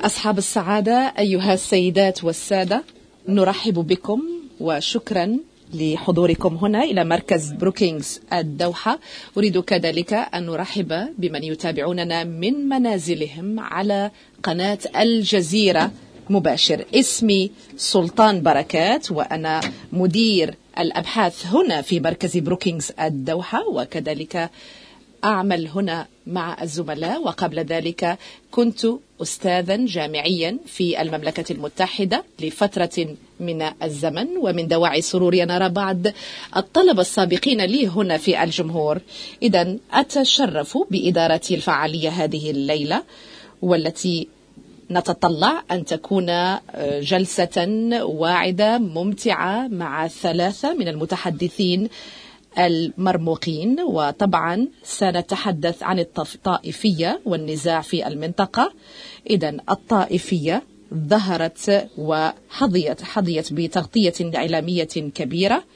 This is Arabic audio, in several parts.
أصحاب السعادة، أيها السيدات والسادة، نرحب بكم وشكرا لحضوركم هنا إلى مركز بروكينغز الدوحة. أريد كذلك أن نرحب بمن يتابعوننا من منازلهم على قناة الجزيرة مباشر. اسمي سلطان بركات وأنا مدير الأبحاث هنا في مركز بروكينغز الدوحة، وكذلك أعمل هنا مع الزملاء، وقبل ذلك كنت أستاذا جامعيا في المملكة المتحدة لفترة من الزمن. ومن دواعي سروري أن أرى بعض الطلبة السابقين لي هنا في الجمهور. إذن أتشرف بإدارة الفعالية هذه الليلة، والتي نتطلع أن تكون جلسة واعدة ممتعة مع 3 من المتحدثين المرموقين. وطبعا سنتحدث عن الطائفية والنزاع في المنطقة. إذن الطائفية ظهرت وحظيت بتغطية إعلامية كبيرة،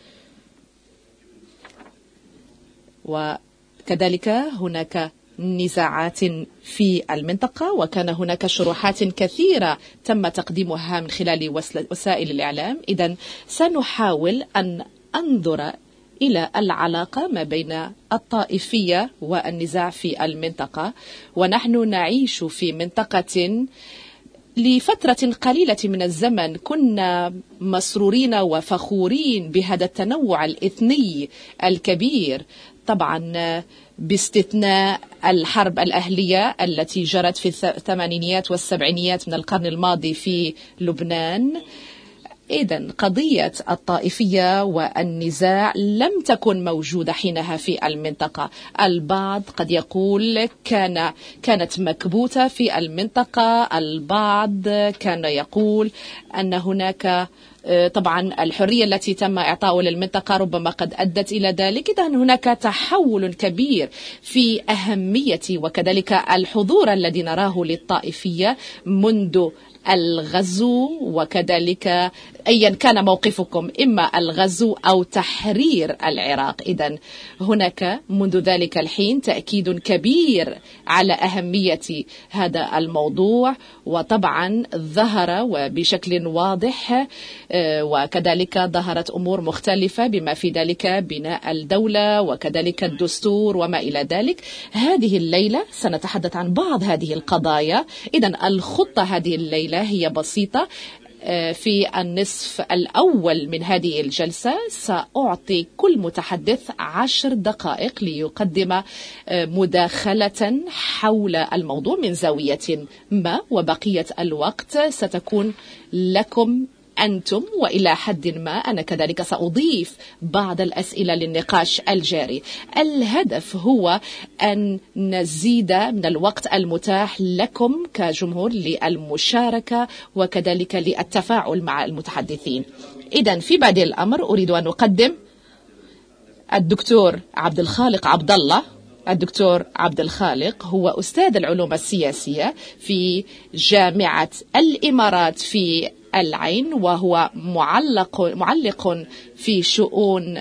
وكذلك هناك نزاعات في المنطقة، وكان هناك شروحات كثيرة تم تقديمها من خلال وسائل الإعلام. إذن سنحاول أن أنظر إلى العلاقة ما بين الطائفية والنزاع في المنطقة. ونحن نعيش في منطقة لفترة قليلة من الزمن كنا مسرورين وفخورين بهذا التنوع الإثني الكبير، طبعا باستثناء الحرب الأهلية التي جرت في الثمانينيات والسبعينيات من القرن الماضي في لبنان. إذن قضية الطائفية والنزاع لم تكن موجودة حينها في المنطقة. البعض قد يقول كانت مكبوتة في المنطقة، البعض كان يقول أن هناك طبعا الحرية التي تم إعطاؤها للمنطقة ربما قد أدت إلى ذلك. إذن هناك تحول كبير في أهمية وكذلك الحضور الذي نراه للطائفية منذ الغزو، وكذلك أيا كان موقفكم، إما الغزو أو تحرير العراق. إذن هناك منذ ذلك الحين تأكيد كبير على أهمية هذا الموضوع، وطبعا ظهر وبشكل واضح، وكذلك ظهرت أمور مختلفة بما في ذلك بناء الدولة وكذلك الدستور وما إلى ذلك. هذه الليلة سنتحدث عن بعض هذه القضايا. إذن الخطة هذه الليلة هي بسيطة. في النصف الأول من هذه الجلسة سأعطي كل متحدث 10 دقائق ليقدم مداخلة حول الموضوع من زاوية ما، وبقية الوقت ستكون لكم أنتم، وإلى حد ما أنا كذلك سأضيف بعض الأسئلة للنقاش الجاري. الهدف هو أن نزيد من الوقت المتاح لكم كجمهور للمشاركة وكذلك للتفاعل مع المتحدثين. إذن في بادئ الأمر أريد أن أقدم الدكتور عبد الخالق عبد الله. الدكتور عبد الخالق هو أستاذ العلوم السياسية في الإمارات في العين، وهو معلق في شؤون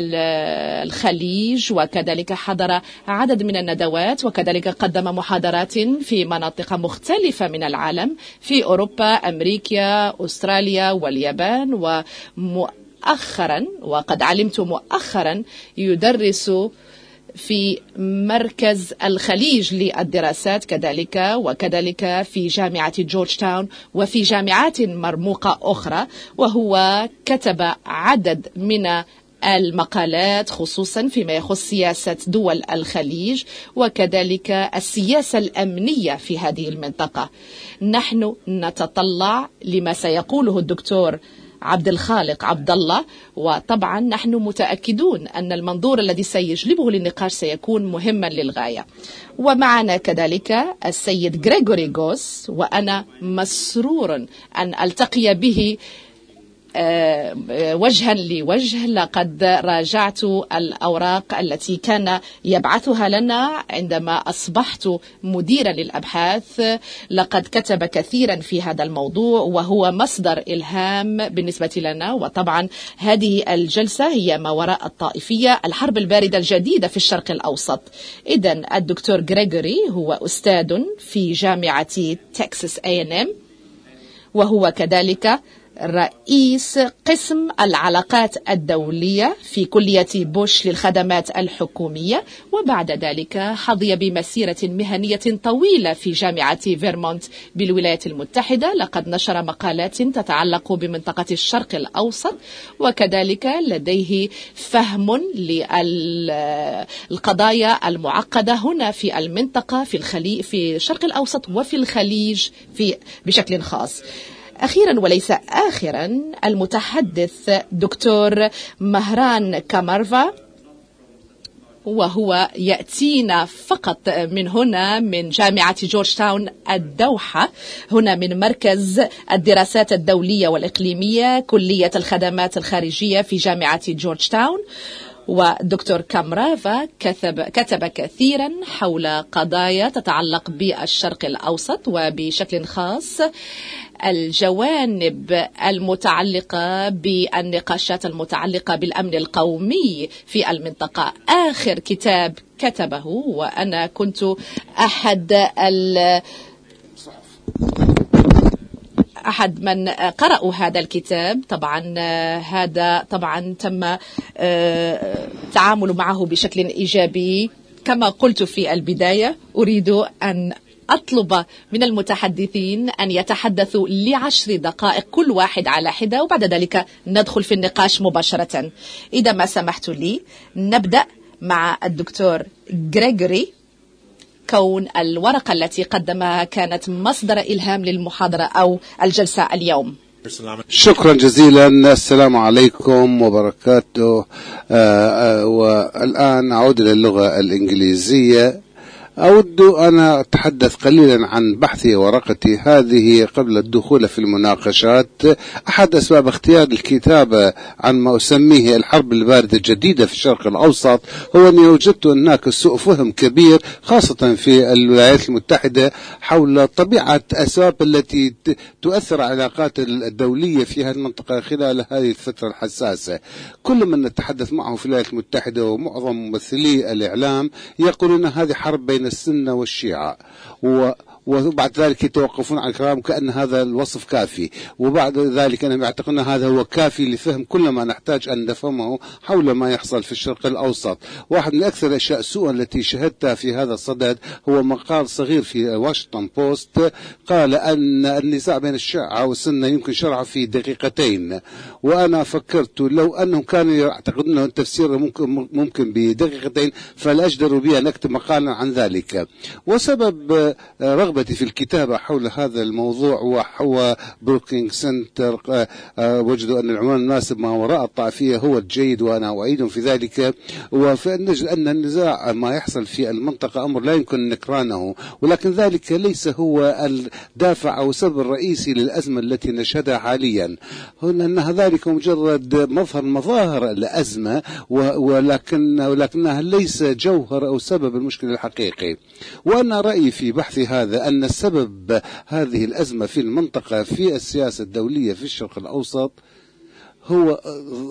الخليج، وكذلك حضر عدد من الندوات، وكذلك قدم محاضرات في مناطق مختلفة من العالم في أوروبا، أمريكا، أستراليا واليابان. ومؤخرا وقد علمت مؤخرا يدرس في مركز الخليج للدراسات كذلك، وكذلك في جامعة جورج تاون وفي جامعات مرموقة أخرى. وهو كتب عدد من المقالات خصوصا فيما يخص سياسة دول الخليج وكذلك السياسة الأمنية في هذه المنطقة. نحن نتطلع لما سيقوله الدكتور عبد الخالق عبد الله، وطبعا نحن متأكدون أن المنظور الذي سيجلبه للنقاش سيكون مهما للغاية. ومعنا كذلك السيد غريغوري غوس، وأنا مسرور أن ألتقي به وجها لوجه. لقد راجعت الأوراق التي كان يبعثها لنا عندما أصبحت مديرا للأبحاث. لقد كتب كثيرا في هذا الموضوع وهو مصدر إلهام بالنسبة لنا. وطبعا هذه الجلسة هي ما وراء الطائفية، الحرب الباردة الجديدة في الشرق الأوسط. إذن الدكتور غريغوري هو أستاذ في جامعة تكساس A&M، وهو كذلك رئيس قسم العلاقات الدولية في كلية بوش للخدمات الحكومية، وبعد ذلك حظي بمسيرة مهنية طويلة في جامعة فيرمونت بالولايات المتحدة. لقد نشر مقالات تتعلق بمنطقة الشرق الأوسط، وكذلك لديه فهم للقضايا المعقدة هنا في المنطقة، في الشرق الأوسط وفي الخليج بشكل خاص. أخيرا وليس آخرا، المتحدث دكتور مهران كامارفا، وهو يأتينا فقط من هنا من جامعة جورج تاون الدوحة، هنا من مركز الدراسات الدولية والإقليمية كلية الخدمات الخارجية في جامعة جورج تاون. ودكتور كامرافا كتب كثيرا حول قضايا تتعلق بالشرق الأوسط، وبشكل خاص الجوانب المتعلقة بالنقاشات المتعلقة بالأمن القومي في المنطقة. آخر كتاب كتبه، وأنا كنت أحد من قرأوا هذا الكتاب. طبعا هذا طبعا تم التعامل معه بشكل إيجابي. كما قلت في البداية، أريد أن أطلب من المتحدثين أن يتحدثوا ل10 دقائق كل واحد على حدة، وبعد ذلك ندخل في النقاش مباشرة. إذا ما سمحت لي نبدأ مع الدكتور غريغوري، كون الورقة التي قدمها كانت مصدر إلهام للمحاضرة أو الجلسة اليوم. شكرا جزيلا. السلام عليكم وبركاته. والآن أعود إلى اللغة الإنجليزية. أود أن أتحدث قليلا عن بحثي ورقتي هذه قبل الدخول في المناقشات. أحد أسباب اختيار الكتابة عن ما أسميه الحرب الباردة الجديدة في الشرق الأوسط هو أني وجدت هناك سوء فهم كبير خاصة في الولايات المتحدة حول طبيعة أسباب التي تؤثر على العلاقات الدولية في هذه المنطقة خلال هذه الفترة الحساسة. كل من نتحدث معه في الولايات المتحدة ومعظم ممثلي الإعلام يقولون هذه حرب بين السنة والشيعة، وبعد ذلك يتوقفون عن كلام كأن هذا الوصف كافي، وبعد ذلك أنا يعتقدون هذا هو كافي لفهم كل ما نحتاج أن نفهمه حول ما يحصل في الشرق الأوسط. واحد من أكثر الأشياء سوءا التي شهدتها في هذا الصدد هو مقال صغير في واشنطن بوست قال أن النزاع بين الشيعة والسنة يمكن شرعه في دقيقتين، وأنا فكرت لو أنهم كانوا يعتقدون أن التفسير ممكن بدقيقتين فلأجدر بي أن أكتب مقالا عن ذلك. وسبب رغبتي في الكتابة حول هذا الموضوع وهو بروكينج سنتر وجدوا أن العنوان المناسب ما وراء الطائفية هو الجيد، وأنا أعيد في ذلك. ونجد أن النزاع ما يحصل في المنطقة أمر لا يمكن نكرانه، ولكن ذلك ليس هو الدافع أو السبب الرئيسي للأزمة التي نشهدها حاليا. أنها ذلك مجرد مظاهر الأزمة ولكنها ليس جوهر أو سبب المشكلة الحقيقي. وأنا رأيي في بحثي هذا أن السبب هذه الأزمة في المنطقة في السياسة الدولية في الشرق الأوسط هو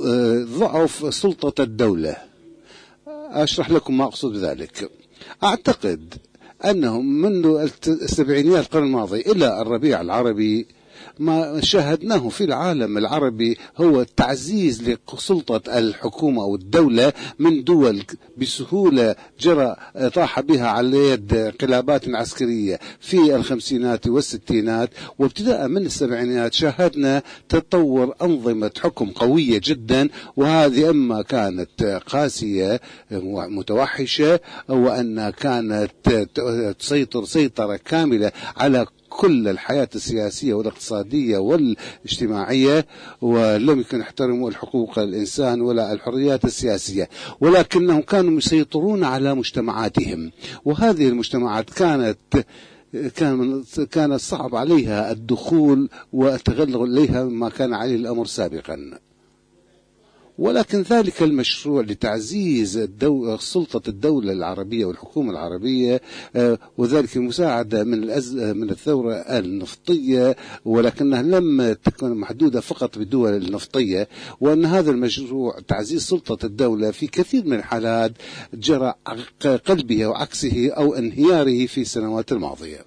ضعف سلطة الدولة. أشرح لكم ما أقصد بذلك. أعتقد أنهم منذ السبعينيات القرن الماضي إلى الربيع العربي ما شاهدناه في العالم العربي هو تعزيز لسلطة الحكومة أو الدولة من دول بسهولة طاح بها على يد انقلابات عسكرية في الخمسينات والستينات، وابتداء من السبعينات شاهدنا تطور أنظمة حكم قوية جدا، وهذه أما كانت قاسية متوحشة وأنها كانت تسيطر سيطرة كاملة على كل الحياة السياسية والاقتصادية والاجتماعية، ولم يكن يحترموا الحقوق الإنسان ولا الحريات السياسية، ولكنهم كانوا يسيطرون على مجتمعاتهم. وهذه المجتمعات كانت كان صعب عليها الدخول والتغلغل إليها ما كان عليه الأمر سابقا. ولكن ذلك المشروع لتعزيز سلطة الدولة العربية والحكومة العربية، وذلك المساعدة من الثورة النفطية، ولكنها لم تكن محدودة فقط بالدول النفطية، وأن هذا المشروع تعزيز سلطة الدولة في كثير من الحالات جرى قلبه وعكسه أو انهياره في السنوات الماضية.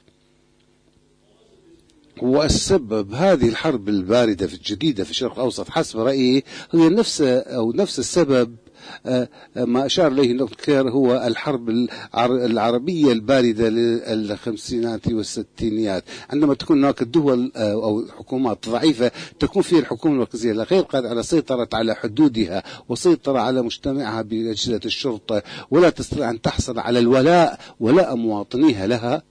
والسبب هذه الحرب الباردة في الجديدة في الشرق الأوسط حسب رأيي هي نفس السبب ما أشار إليه نوكر، هو الحرب العربية الباردة للخمسينات والستينيات، عندما تكون هناك دول أو حكومات ضعيفة تكون فيها الحكومة المركزية غير قادرة على سيطرة على حدودها وسيطرة على مجتمعها بأجهزة الشرطة، ولا تستطيع أن تحصل على ولاء مواطنيها لها،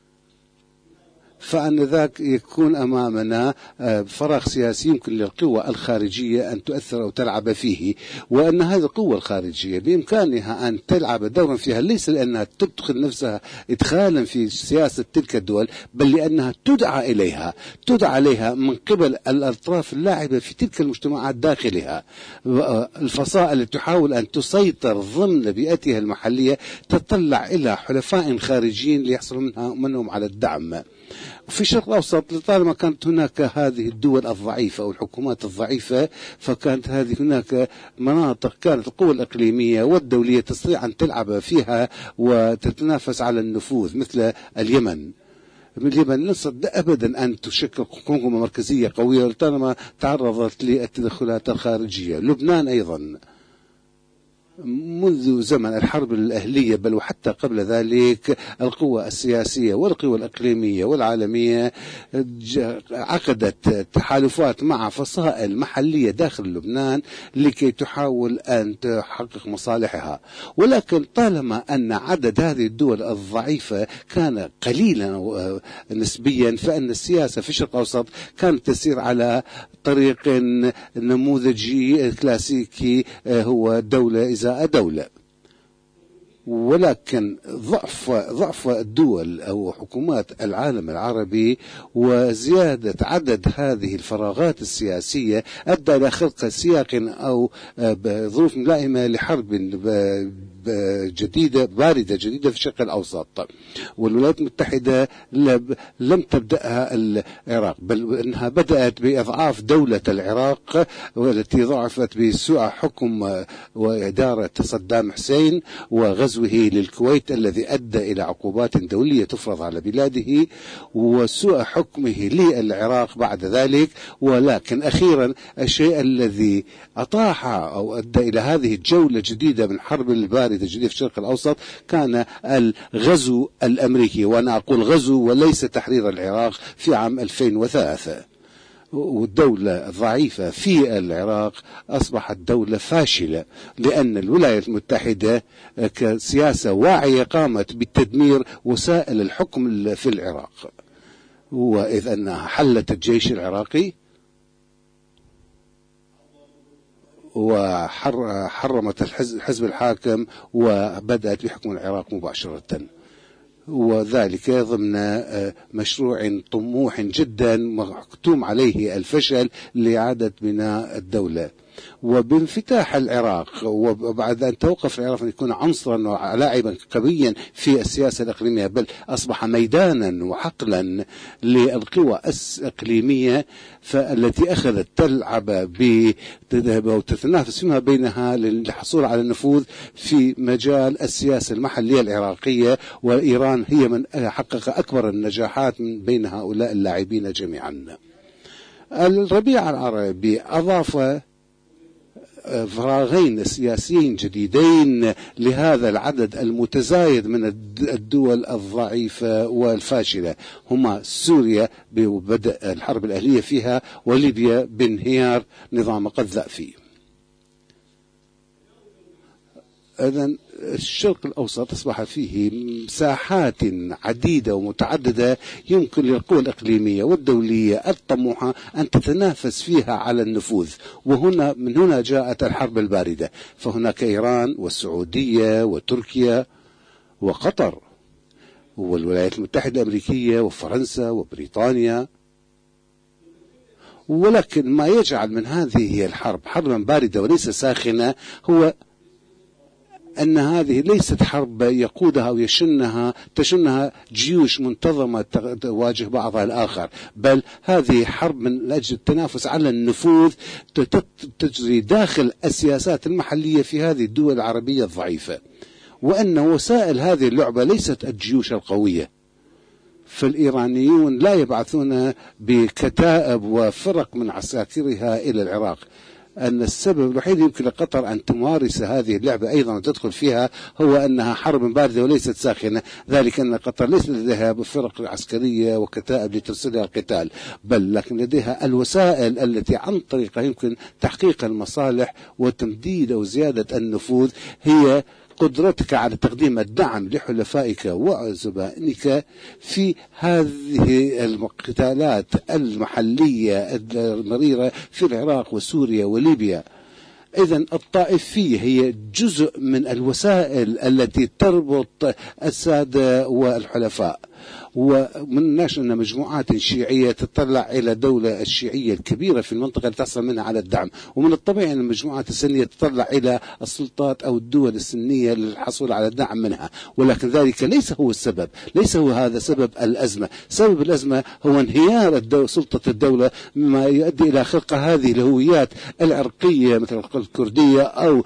فأن ذاك يكون أمامنا فراغ سياسي يمكن للقوى الخارجية أن تؤثر أو تلعب فيه، وأن هذه القوة الخارجية بإمكانها أن تلعب دورا فيها، ليس لأنها تدخل نفسها إدخالا في سياسة تلك الدول، بل لأنها تدعى إليها من قبل الأطراف اللاعبة في تلك المجتمعات داخلها، الفصائل التي تحاول أن تسيطر ضمن بيئتها المحلية تطلع إلى حلفاء خارجيين ليحصل منهم على الدعم. في الشرق الأوسط لطالما كانت هناك هذه الدول الضعيفة أو الحكومات الضعيفة، فكانت هناك مناطق كانت القوى الإقليمية والدولية تستطيع أن تلعب فيها وتتنافس على النفوذ، مثل اليمن. اليمن لن أبدا أن تشكل حكومة مركزية قوية لطالما تعرضت للتدخلات الخارجية. لبنان أيضا منذ زمن الحرب الأهلية بل وحتى قبل ذلك القوى السياسية والقوى الإقليمية والعالمية عقدت تحالفات مع فصائل محلية داخل لبنان لكي تحاول أن تحقق مصالحها، ولكن طالما أن عدد هذه الدول الضعيفة كان قليلا نسبيا، فإن السياسة في الشرق الأوسط كانت تسير على طريق نموذجي كلاسيكي، هو دولة إزاء دولة. ولكن ضعف الدول أو حكومات العالم العربي وزيادة عدد هذه الفراغات السياسية أدى إلى خلق سياق أو ظروف ملائمة لحرب باردة جديدة في الشرق الأوسط. والولايات المتحدة لم تبدأها العراق، بل إنها بدأت بإضعاف دولة العراق والتي ضعفت بسوء حكم وإدارة صدام حسين وغزوه للكويت الذي أدى إلى عقوبات دولية تفرض على بلاده وسوء حكمه للعراق بعد ذلك. ولكن أخيرا الشيء الذي أطاح أو أدى إلى هذه الجولة الجديدة من حرب الباردة الجديدة في الشرق الأوسط كان الغزو الأمريكي، وأنا أقول غزو وليس تحرير العراق، في عام 2003. والدولة ضعيفة في العراق أصبحت دولة فاشلة، لأن الولايات المتحدة كسياسة واعية قامت بتدمير وسائل الحكم في العراق، وإذ أنها حلت الجيش العراقي وحرمت الحزب الحاكم وبدأت بحكم العراق مباشرة، وذلك ضمن مشروع طموح جدا مختوم عليه الفشل لإعادة بناء الدولة. وبانفتاح العراق وبعد أن توقف العراق أن يكون عنصرا ولاعبا قويا في السياسة الإقليمية، بل أصبح ميدانا وحقلا للقوى الإقليمية فالتي أخذت تلعب وتتنافس فيما بينها للحصول على النفوذ في مجال السياسة المحلية العراقية. وإيران هي من حقق أكبر النجاحات من بين هؤلاء اللاعبين جميعا. الربيع العربي أضاف فراغين سياسيين جديدين لهذا العدد المتزايد من الدول الضعيفة والفاشلة، هما سوريا ببدء الحرب الأهلية فيها، وليبيا بانهيار نظام قذافي. إذن الشرق الأوسط أصبح فيه مساحات عديدة ومتعددة يمكن للقوى الإقليمية والدولية الطموحة أن تتنافس فيها على النفوذ، من هنا جاءت الحرب الباردة. فهناك إيران والسعودية وتركيا وقطر والولايات المتحدة الأمريكية وفرنسا وبريطانيا. ولكن ما يجعل من هذه الحرب حربا باردة وليس ساخنة هو أن هذه ليست حرب يقودها أو تشنها جيوش منتظمة تواجه بعضها الآخر، بل هذه حرب من أجل التنافس على النفوذ تجري داخل السياسات المحلية في هذه الدول العربية الضعيفة، وأن وسائل هذه اللعبة ليست الجيوش القوية. فالإيرانيون لا يبعثون بكتائب وفرق من عساكرها إلى العراق. أن السبب الوحيد يمكن لقطر أن تمارس هذه اللعبة أيضا وتدخل فيها هو أنها حرب باردة وليست ساخنة، ذلك أن قطر ليس لديها فرق عسكرية وكتائب لترسلها القتال، بل لكن لديها الوسائل التي عن طريقها يمكن تحقيق المصالح وتمديد أو زيادة النفوذ، هي قدرتك على تقديم الدعم لحلفائك وزبائنك في هذه القتالات المحلية المريرة في العراق وسوريا وليبيا. إذن الطائفية هي جزء من الوسائل التي تربط السادة والحلفاء، ومن الناس أن مجموعات شيعية تطلع إلى دولة الشيعية الكبيرة في المنطقة لتحصل منها على الدعم، ومن الطبيعي أن المجموعات السنية تطلع إلى السلطات أو الدول السنية للحصول على الدعم منها، ولكن ذلك ليس هو السبب، ليس هو هذا سبب الأزمة. سبب الأزمة هو انهيار سلطة الدولة، مما يؤدي إلى خلق هذه الهويات العرقية مثل الكردية أو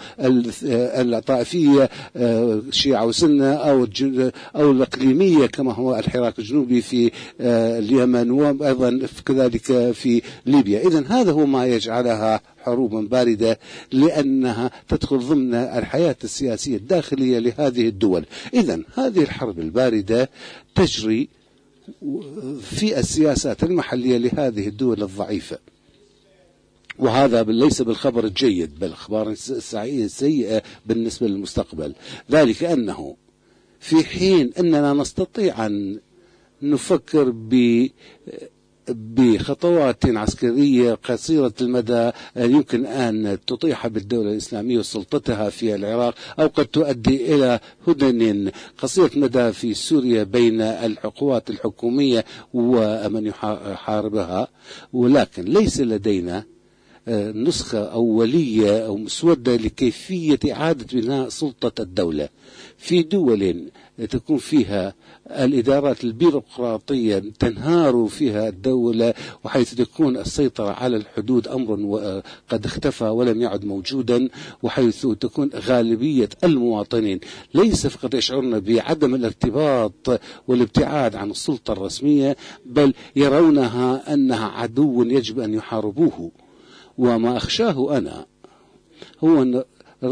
الطائفية شيعة وسنة أو الإقليمية كما هو الحراك الجنوبي في اليمن وأيضا كذلك في ليبيا. إذن هذا هو ما يجعلها حروبا باردة، لأنها تدخل ضمن الحياة السياسية الداخلية لهذه الدول. إذن هذه الحرب الباردة تجري في السياسات المحلية لهذه الدول الضعيفة، وهذا ليس بالخبر الجيد بل أخبار سيئة بالنسبة للمستقبل. ذلك أنه في حين أننا نستطيع أن نفكر بخطوات عسكرية قصيرة المدى يمكن أن تطيح بالدولة الإسلامية وسلطتها في العراق، أو قد تؤدي إلى هدن قصيرة مدى في سوريا بين القوات الحكومية ومن يحاربها، ولكن ليس لدينا نسخة أولية أو مسودة لكيفية إعادة بناء سلطة الدولة في دول تكون فيها الإدارات البيروقراطية تنهار فيها الدولة، وحيث تكون السيطرة على الحدود أمر قد اختفى ولم يعد موجودا، وحيث تكون غالبية المواطنين ليس فقط يشعرون بعدم الارتباط والابتعاد عن السلطة الرسمية، بل يرونها أنها عدو يجب أن يحاربوه. وما أخشاه أنا هو أن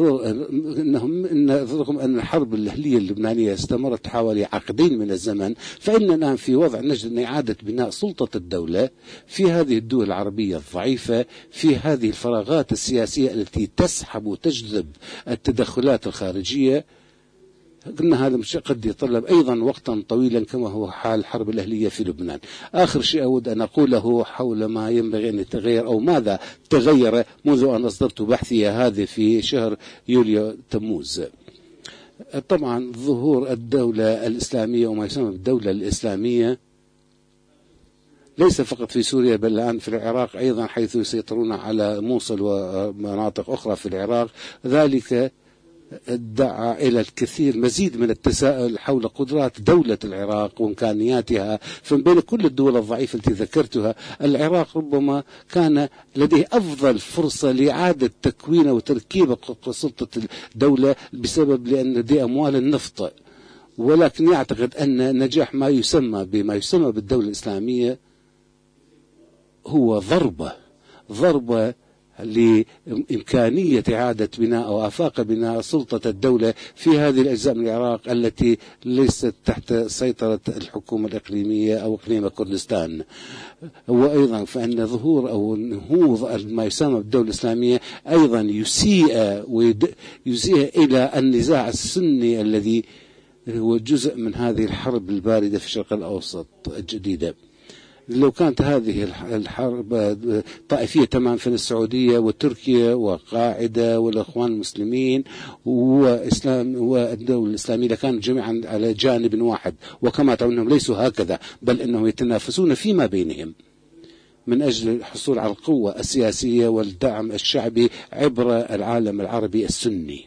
رغم أن الحرب الأهلية اللبنانية استمرت حوالي عقدين من الزمن، فإننا الآن في وضع نجد أن إعادة بناء سلطة الدولة في هذه الدول العربية الضعيفة، في هذه الفراغات السياسية التي تسحب وتجذب التدخلات الخارجية، قلنا هذا قد يتطلب أيضا وقتا طويلا كما هو حال الحرب الأهلية في لبنان. آخر شيء أود أن أقوله حول ما ينبغي أن يتغير أو ماذا تغير منذ أن أصدرت بحثي هذا في شهر يوليو تموز. طبعا ظهور الدولة الإسلامية وما يسمى بالدولة الإسلامية ليس فقط في سوريا بل الآن في العراق أيضا، حيث يسيطرون على موصل ومناطق أخرى في العراق. ذلك دعا إلى الكثير مزيد من التساؤل حول قدرات دولة العراق وإمكانياتها. فبين كل الدول الضعيفة التي ذكرتها، العراق ربما كان لديه أفضل فرصة لإعادة تكوين وتركيب سلطة الدولة لأن لديه أموال النفط، ولكن يعتقد أن نجاح ما يسمى بالدولة الإسلامية هو ضربة لإمكانية إعادة بناء أو آفاق بناء سلطة الدولة في هذه الأجزاء من العراق التي ليست تحت سيطرة الحكومة الإقليمية أو إقليم كردستان. وأيضا فإن ظهور أو نهوض ما يسمى بالدولة الإسلامية أيضا يسيء إلى النزاع السني الذي هو جزء من هذه الحرب الباردة في الشرق الأوسط الجديدة. لو كانت هذه الحرب طائفية تمام في السعودية وتركيا وقاعدة والإخوان المسلمين وإسلام والدولة الإسلامية كانوا جميعا على جانب واحد، وكما تعلمون أنهم ليسوا هكذا، بل أنهم يتنافسون فيما بينهم من أجل الحصول على القوة السياسية والدعم الشعبي عبر العالم العربي السني.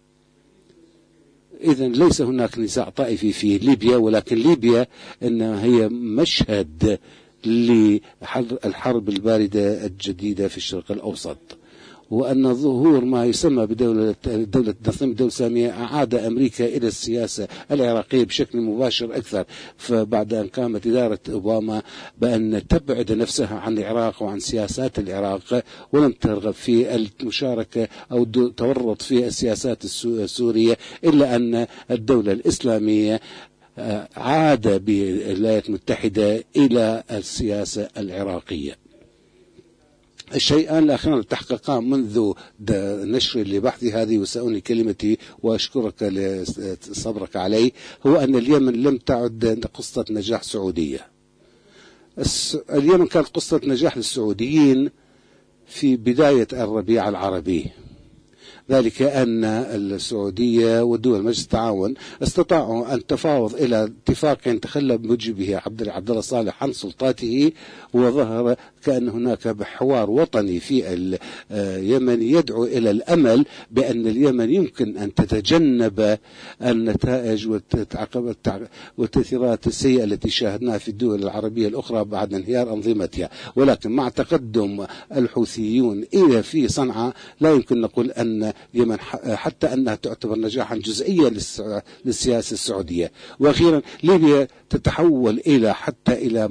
إذن ليس هناك نزاع طائفي في ليبيا، ولكن ليبيا إنها هي مشهد للحرب الباردة الجديدة في الشرق الأوسط، وأن ظهور ما يسمى بدولة تنظيم الدولة الإسلامية أعاد أمريكا إلى السياسة العراقية بشكل مباشر أكثر، فبعد أن قامت إدارة أوباما بأن تبعد نفسها عن العراق وعن سياسات العراق، ولم ترغب في المشاركة أو تورط في السياسات السورية، إلا أن الدولة الإسلامية عاد بالولايات المتحدة إلى السياسة العراقية. الشيئان الآخران تحققان منذ نشر لبحثي هذه وسأنهي كلمتي وأشكرك لصبرك علي، هو أن اليمن لم تعد قصة نجاح سعودية. اليمن كانت قصة نجاح للسعوديين في بداية الربيع العربي، ذلك أن السعودية ودول مجلس التعاون استطاعوا أن تفاوض إلى اتفاق تخلى بموجبه عبد الله صالح عن سلطاته، وظهر كأن هناك حوار وطني في اليمن يدعو إلى الأمل بأن اليمن يمكن أن تتجنب النتائج والتأثيرات السيئة التي شاهدناها في الدول العربية الأخرى بعد انهيار أنظمتها. ولكن مع تقدم الحوثيون إلى في صنعاء لا يمكن نقول أن اليمن حتى أنها تعتبر نجاحا جزئيا للسياسة السعودية. وأخيرا ليبيا تتحول إلى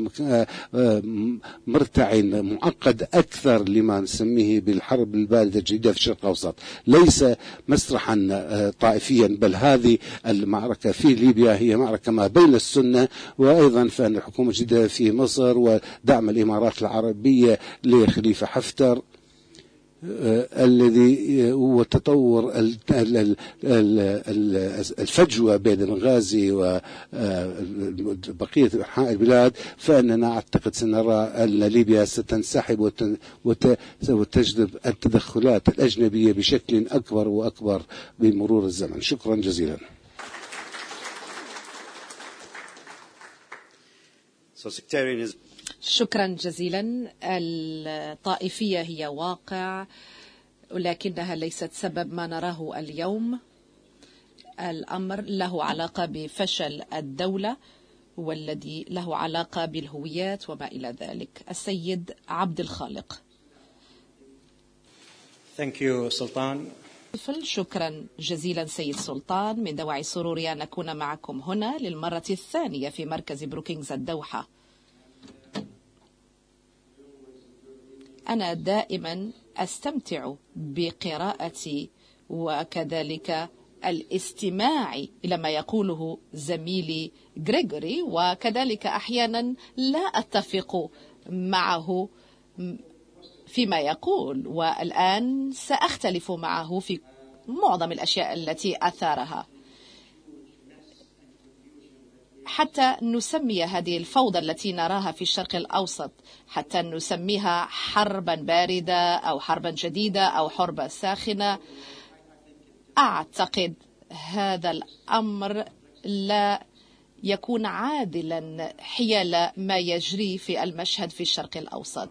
مرتع معقد أكثر لما نسميه بالحرب الباردة الجديدة في الشرق الأوسط، ليس مسرحا طائفيا، بل هذه المعركة في ليبيا هي معركة ما بين السنة، وأيضا فإن الحكومة الجديدة في مصر ودعم الإمارات العربية لخليفة حفتر الذي هو تطور الفجوة بين بنغازي وبقية أنحاء البلاد، فإننا أعتقد سنرى أن ليبيا ستنسحب وتجذب التدخلات الأجنبية بشكل أكبر وأكبر بمرور الزمن. شكرا جزيلا. شكرا جزيلا. الطائفية هي واقع، ولكنها ليست سبب ما نراه اليوم. الأمر له علاقة بفشل الدولة والذي له علاقة بالهويات وما إلى ذلك. السيد عبد الخالق. Thank you, سلطان. شكرا جزيلا سيد سلطان. من دواعي سروري أن أكون معكم هنا للمرة الثانية في مركز بروكينغز الدوحة. أنا دائما أستمتع بقراءتي وكذلك الاستماع إلى ما يقوله زميلي غريغوري، وكذلك أحيانا لا أتفق معه فيما يقول، والآن سأختلف معه في معظم الأشياء التي أثارها. حتى نسمي هذه الفوضى التي نراها في الشرق الأوسط، حتى نسميها حربا باردة أو حربا جديدة أو حرب ساخنة، أعتقد هذا الأمر لا يكون عادلا حيال ما يجري في المشهد في الشرق الأوسط.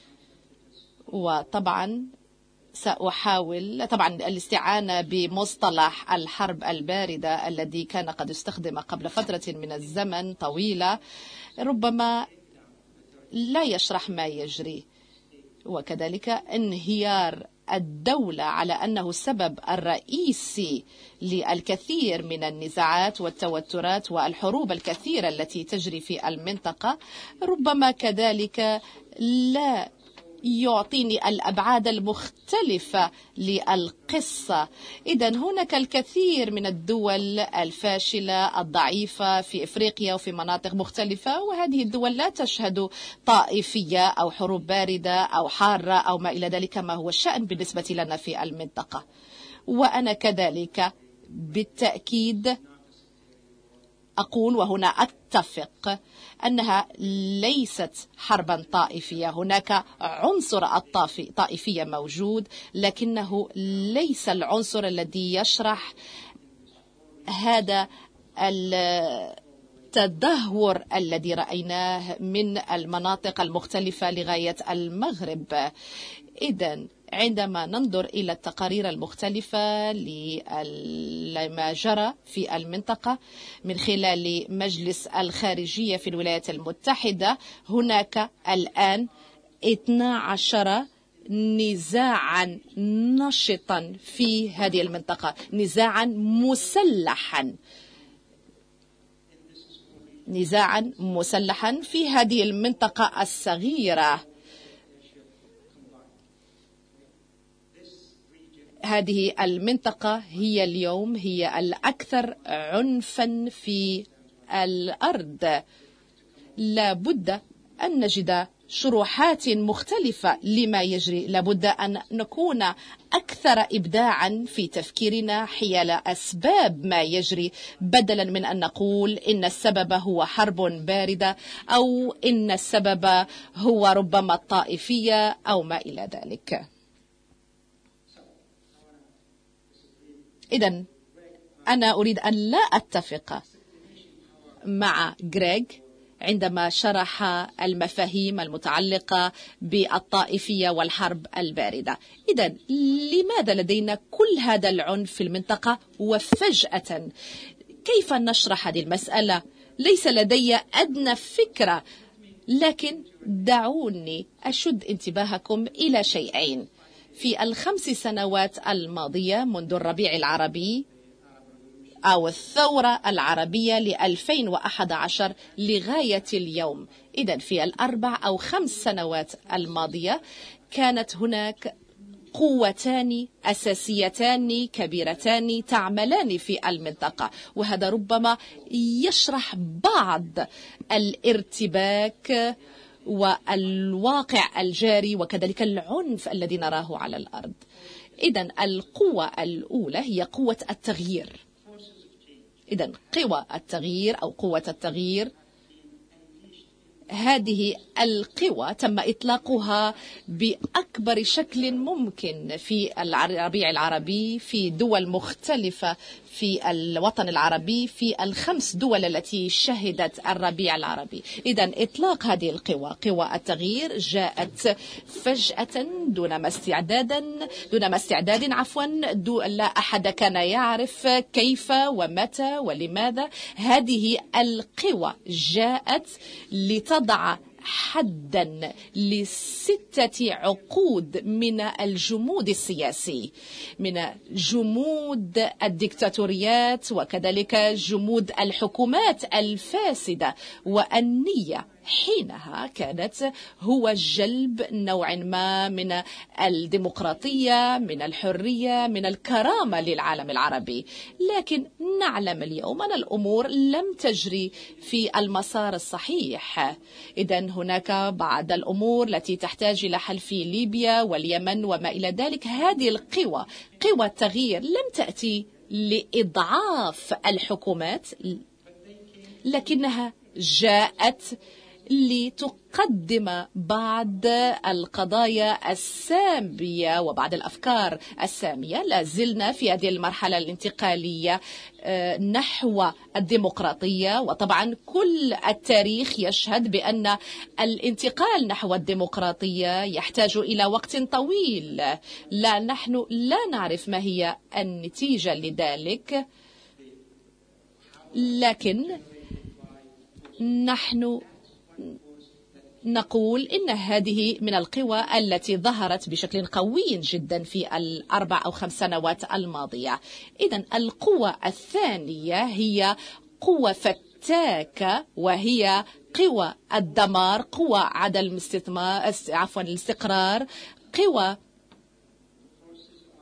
وطبعا سأحاول الاستعانة بمصطلح الحرب الباردة الذي كان قد استخدم قبل فترة من الزمن طويلة، ربما لا يشرح ما يجري، وكذلك انهيار الدولة على أنه السبب الرئيسي للكثير من النزاعات والتوترات والحروب الكثيرة التي تجري في المنطقة، ربما كذلك لا يعطيني الأبعاد المختلفة للقصة. إذن هناك الكثير من الدول الفاشلة الضعيفة في إفريقيا وفي مناطق مختلفة، وهذه الدول لا تشهد طائفية أو حروب باردة أو حارة أو ما إلى ذلك ما هو الشأن بالنسبة لنا في المنطقة. وأنا كذلك بالتأكيد أقول وهنا أتفق أنها ليست حربا طائفية. هناك عنصر الطائفية موجود، لكنه ليس العنصر الذي يشرح هذا التدهور الذي رأيناه من المناطق المختلفة لغاية المغرب. إذن عندما ننظر إلى التقارير المختلفة لما جرى في المنطقة من خلال مجلس الخارجية في الولايات المتحدة، هناك الآن 12 نزاعا نشطا في هذه المنطقة، نزاعا مسلحا في هذه المنطقة الصغيرة. هذه المنطقة هي اليوم هي الأكثر عنفا في الأرض. لابد أن نجد شروحات مختلفة لما يجري، لابد أن نكون أكثر إبداعا في تفكيرنا حيال أسباب ما يجري، بدلا من أن نقول إن السبب هو حرب باردة أو إن السبب هو ربما الطائفية أو ما إلى ذلك. إذن أنا أريد أن لا أتفق مع غريغ عندما شرح المفاهيم المتعلقة بالطائفية والحرب الباردة. إذن لماذا لدينا كل هذا العنف في المنطقة وفجأة؟ كيف نشرح هذه المسألة؟ ليس لدي أدنى فكرة، لكن دعوني أشد انتباهكم إلى شيئين. في ال5 سنوات الماضية منذ الربيع العربي أو الثورة العربية 2011 لغاية اليوم، إذن في 4 أو 5 سنوات الماضية كانت هناك قوتان أساسيتان كبيرتان تعملان في المنطقة، وهذا ربما يشرح بعض الارتباك والواقع الجاري وكذلك العنف الذي نراه على الأرض. إذن القوة الأولى هي قوة التغيير. إذن قوى التغيير أو قوة التغيير، هذه القوى تم إطلاقها بأكبر شكل ممكن في الربيع العربي في دول مختلفة في الوطن العربي، في ال5 دول التي شهدت الربيع العربي. إذن إطلاق هذه القوى، قوى التغيير، جاءت فجأة دون ما استعداد لا أحد كان يعرف كيف ومتى ولماذا. هذه القوى جاءت لتضع حدا ل6 عقود من الجمود السياسي، من جمود الديكتاتوريات وكذلك جمود الحكومات الفاسدة. والنية حينها كانت هو جلب نوع ما من الديمقراطية، من الحرية، من الكرامة للعالم العربي. لكن نعلم اليوم أن الأمور لم تجري في المسار الصحيح. إذن هناك بعض الأمور التي تحتاج إلى حل في ليبيا واليمن وما إلى ذلك. هذه القوى، قوى التغيير، لم تأتي لإضعاف الحكومات، لكنها جاءت لتقدم بعض القضايا السامية وبعض الأفكار السامية. لا زلنا في هذه المرحلة الانتقالية نحو الديمقراطية، وطبعا كل التاريخ يشهد بأن الانتقال نحو الديمقراطية يحتاج إلى وقت طويل. نحن لا نعرف ما هي النتيجة لذلك، لكن نحن نقول إن هذه من القوى التي ظهرت بشكل قوي جدا في 4 أو 5 سنوات الماضية. إذن القوة الثانية هي قوة فتاكة، وهي قوى الدمار، قوى عدم الاستقرار،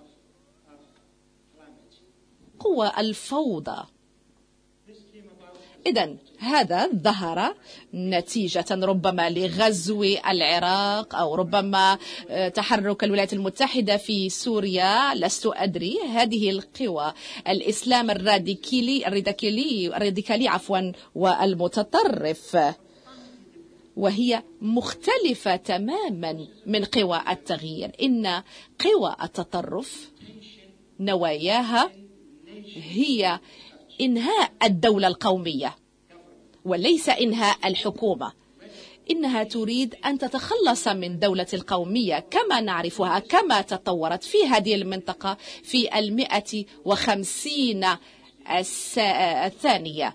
قوى الفوضى. إذن هذا ظهر نتيجة ربما لغزو العراق أو ربما تحرك الولايات المتحدة في سوريا، لست أدري. هذه القوى الإسلام الراديكالي والمتطرف، وهي مختلفة تماما من قوى التغيير. إن قوى التطرف نواياها هي إنهاء الدولة القومية وليس إنهاء الحكومة. إنها تريد أن تتخلص من دولة القومية كما نعرفها، كما تطورت في هذه المنطقة في 150 الثانية.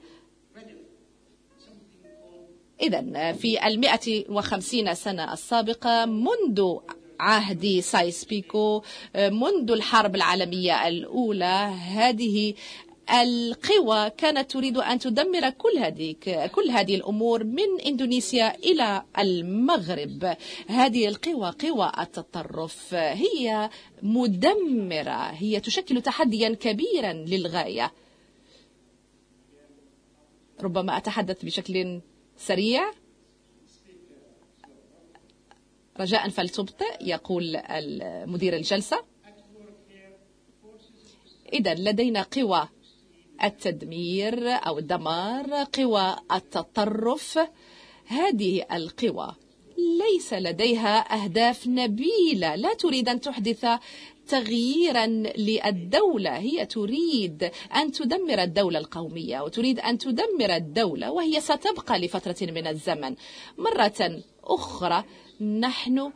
إذن في 150 سنة السابقة، منذ عهد سايس بيكو، منذ الحرب العالمية الأولى، هذه القوى كانت تريد أن تدمر كل هذه الأمور من إندونيسيا إلى المغرب. هذه القوى، قوى التطرف، هي مدمرة، هي تشكل تحديا كبيرا للغاية. ربما أتحدث بشكل سريع. رجاء فلتبطئ، يقول مدير الجلسة. إذن لدينا قوى التدمير أو الدمار، قوى التطرف. هذه القوى ليس لديها أهداف نبيلة، لا تريد أن تحدث تغييرا للدولة. هي تريد أن تدمر الدولة القومية وتريد أن تدمر الدولة، وهي ستبقى لفترة من الزمن. مرة أخرى نحن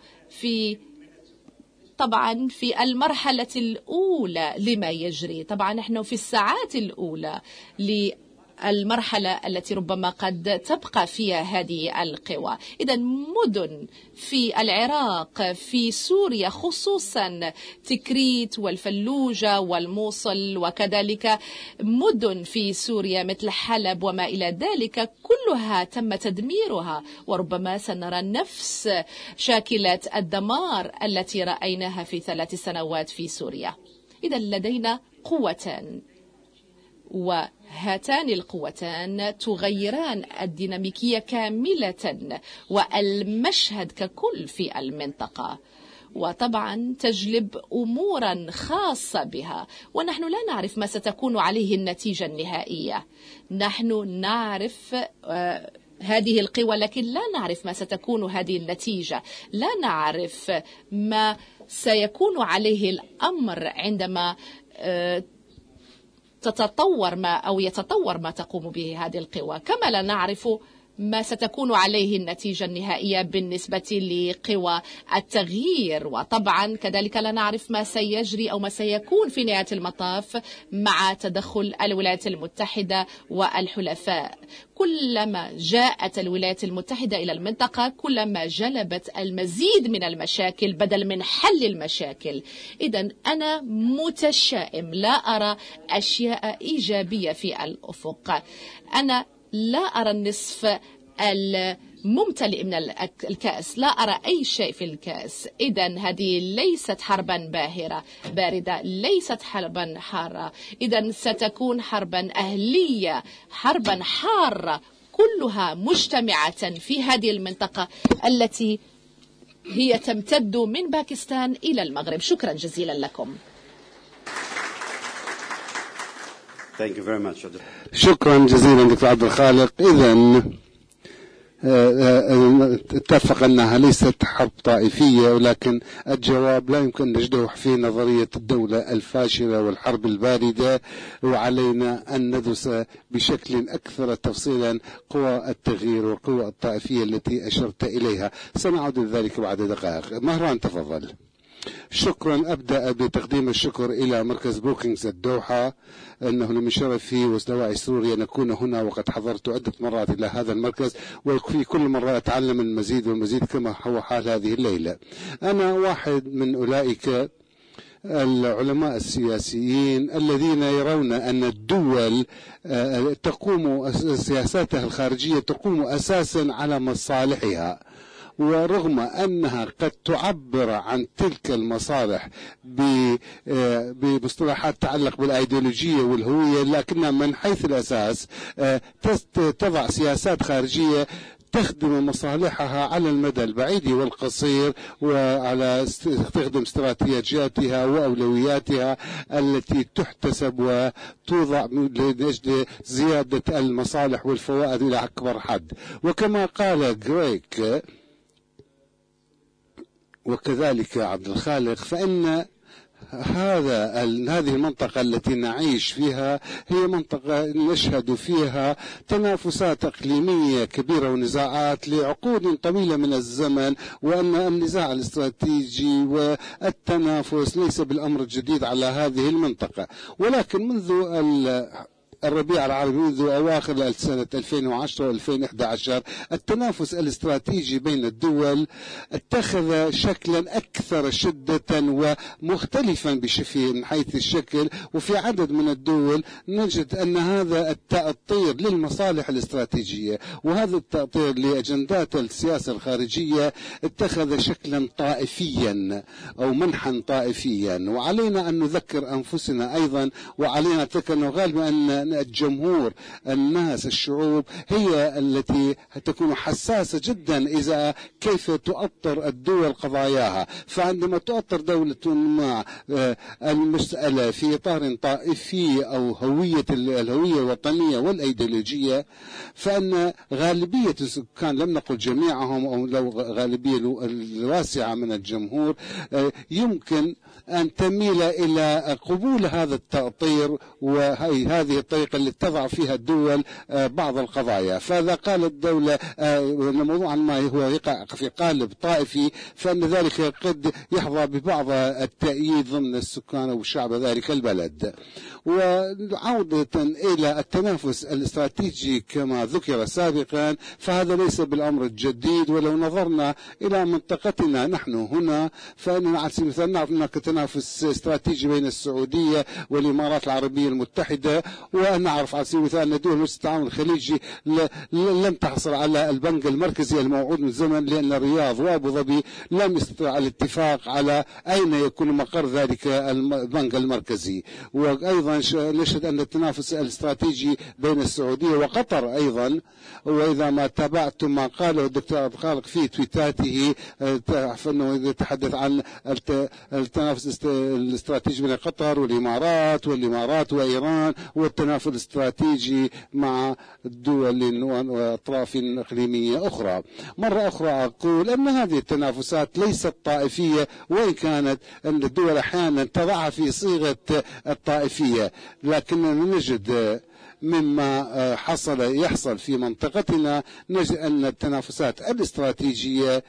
طبعا في المرحلة الأولى لما يجري. طبعا نحن في الساعات الأولى للمرحلة التي ربما قد تبقى فيها هذه القوى. إذن مدن في العراق، في سوريا خصوصا تكريت والفلوجة والموصل، وكذلك مدن في سوريا مثل حلب وما إلى ذلك، كلها تم تدميرها، وربما سنرى نفس شاكلة الدمار التي رأيناها في 3 سنوات في سوريا. إذن لدينا قوتان، وهاتان القوتان تغيران الديناميكية كاملة والمشهد ككل في المنطقة، وطبعا تجلب أمورا خاصة بها، ونحن لا نعرف ما ستكون عليه النتيجة النهائية. نحن نعرف هذه القوى، لكن لا نعرف ما ستكون هذه النتيجة، لا نعرف ما سيكون عليه الأمر عندما يتطور ما تقوم به هذه القوى، كما لا نعرف ما ستكون عليه النتيجة النهائية بالنسبة لقوى التغيير. وطبعا كذلك لا نعرف ما سيجري أو ما سيكون في نهاية المطاف مع تدخل الولايات المتحدة والحلفاء. كلما جاءت الولايات المتحدة إلى المنطقة كلما جلبت المزيد من المشاكل بدل من حل المشاكل. إذن أنا متشائم، لا أرى أشياء إيجابية في الأفق. أنا لا أرى النصف الممتلئ من الكأس، لا أرى أي شيء في الكأس. إذن هذه ليست حربا باردة، ليست حربا حارة، إذن ستكون حربا أهلية، حربا حارة، كلها مجتمعة في هذه المنطقة التي هي تمتد من باكستان إلى المغرب. شكرا جزيلا لكم. شكرا جزيلا دكتور عبد الخالق. إذن اتفق أنها ليست حرب طائفية، ولكن الجواب لا يمكن نجده في نظرية الدولة الفاشلة والحرب الباردة، وعلينا أن ندرس بشكل أكثر تفصيلا قوى التغيير والقوى الطائفية التي أشرت إليها. سنعود لذلك بعد دقائق. مهران تفضل. شكرا. أبدأ بتقديم الشكر إلى مركز بروكينغز الدوحة، أنه من شرفي وسواعي سروري أن أكون هنا، وقد حضرت عدة مرات إلى هذا المركز، وفي كل مرة أتعلم المزيد والمزيد كما هو حال هذه الليلة. أنا واحد من أولئك العلماء السياسيين الذين يرون أن الدول تقوم سياساتها الخارجية تقوم أساسا على مصالحها، ورغم أنها قد تعبر عن تلك المصالح بمصطلحات تتعلق بالأيديولوجية والهوية، لكنها من حيث الأساس تضع سياسات خارجية تخدم مصالحها على المدى البعيد والقصير، وعلى تخدم استراتيجياتها وأولوياتها التي تحتسب وتوضع لأجل زيادة المصالح والفوائد إلى أكبر حد. وكما قال غريك وكذلك عبد الخالق، فإن هذه المنطقة التي نعيش فيها هي منطقة نشهد فيها تنافسات إقليمية كبيرة ونزاعات لعقود طويلة من الزمن، وأن النزاع الاستراتيجي والتنافس ليس بالأمر الجديد على هذه المنطقة. ولكن منذ الربيع العربي، منذ أواخر سنة 2010 و2011، التنافس الاستراتيجي بين الدول اتخذ شكلا أكثر شدة ومختلفا من حيث الشكل. وفي عدد من الدول نجد أن هذا التأطير للمصالح الاستراتيجية وهذا التأطير لأجندات السياسة الخارجية اتخذ شكلا طائفيا أو منحا طائفيا. وعلينا أن نذكر أنفسنا أيضا، وعلينا نذكر أنه غالبا أن الجمهور، الناس، الشعوب هي التي تكون حساسة جدا إذا كيف تؤطر الدول قضاياها. فعندما تؤطر دولة ما المسألة في إطار طائفي أو الهوية الوطنية والأيديولوجية، فإن غالبية السكان، لم نقل جميعهم أو لو غالبية الواسعة من الجمهور، يمكن أن تميل إلى قبول هذا التأطير وهذه الطريقة اللي تضع فيها الدول بعض القضايا. فإذا قالت الدولة موضوعا ما هو يقع في قالب طائفي، فإن ذلك قد يحظى ببعض التأييد ضمن السكان وشعب ذلك البلد. وعودة إلى التنافس الاستراتيجي كما ذكر سابقا، فهذا ليس بالأمر الجديد. ولو نظرنا إلى منطقتنا نحن هنا، فإننا على سبيل المثال نعرف هناك تنافس استراتيجي بين السعودية والإمارات العربية المتحدة، ونعرف على سبيل المثال أن دول مجلس التعاون الخليجي لم تحصل على البنك المركزي الموعود من زمن، لأن الرياض وأبو ظبي لم يستطيع الاتفاق على أين يكون مقر ذلك البنك المركزي. وأيضا نشهد أن التنافس الاستراتيجي بين السعودية وقطر أيضا، وإذا ما تابعتم ما قاله الدكتور عبد الخالق في تويتاته، فإنه يتحدث عن التنافس الاستراتيجي بين قطر والإمارات وإيران، والتنافس الاستراتيجي مع الدول وأطراف إقليمية أخرى. مرة أخرى أقول أن هذه التنافسات ليست طائفية، وإن كانت أن الدول أحيانا تضعها في صيغة الطائفية، لكننا نجد مما يحصل في منطقتنا، نجد أن التنافسات الاستراتيجية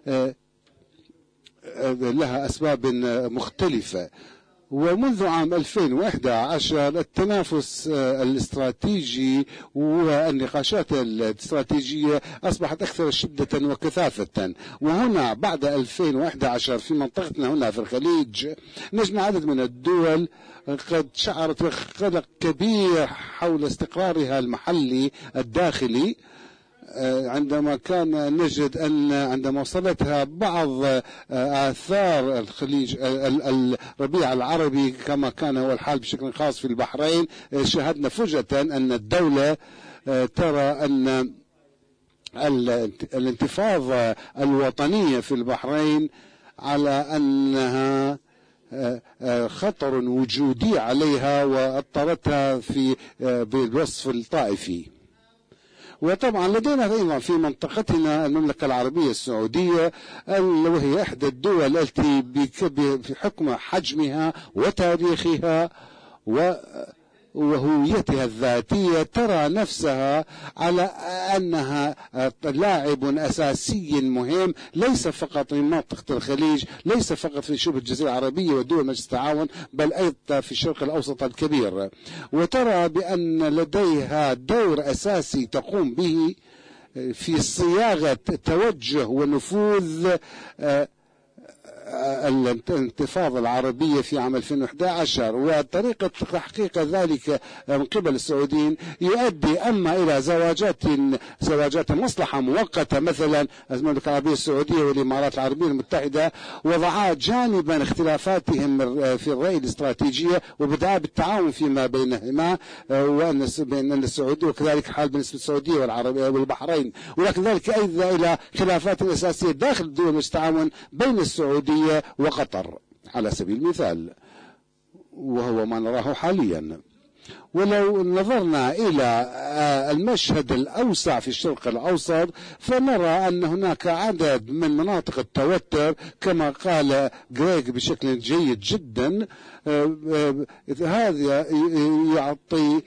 لها أسباب مختلفة. ومنذ عام 2011 التنافس الاستراتيجي والنقاشات الاستراتيجية أصبحت أكثر شدة وكثافة. وهنا بعد 2011 في منطقتنا هنا في الخليج نجد عدد من الدول قد شعرت بقلق كبير حول استقرارها المحلي الداخلي، عندما كان نجد أن عندما وصلتها بعض آثار الخليج الربيع العربي كما كان هو الحال بشكل خاص في البحرين، شاهدنا فجأة أن الدولة ترى أن الانتفاضة الوطنية في البحرين على أنها خطر وجودي عليها، وأضطرتها بالوصف الطائفي. وطبعا لدينا أيضا في منطقتنا المملكة العربية السعودية، وهي إحدى الدول التي بحكم حجمها وتاريخها وهويتها الذاتية ترى نفسها على أنها لاعب أساسي مهم، ليس فقط في منطقة الخليج، ليس فقط في شبه الجزيرة العربية ودول مجلس التعاون، بل أيضا في الشرق الأوسط الكبير. وترى بأن لديها دور أساسي تقوم به في صياغة توجه ونفوذ الانتفاضة العربية في عام 2011 وطريقة تحقيق ذلك من قبل السعوديين يؤدي أما إلى زواجات مصلحة مؤقتة، مثلا المملكة العربية السعودية والإمارات العربية المتحدة وضعا جانبا اختلافاتهم في الرأي الاستراتيجية وبدأ بالتعاون فيما بينهما، وأن السعودية وكذلك حال بالنسبة للسعودية والعربية والبحرين، ولكن ذلك أيضا إلى خلافات أساسية داخل الدول والتعاون بين السعودية وقطر على سبيل المثال، وهو ما نراه حاليا. ولو نظرنا إلى المشهد الأوسع في الشرق الأوسط فنرى أن هناك عدد من مناطق التوتر كما قال غريغ بشكل جيد جدا. هذا يعطي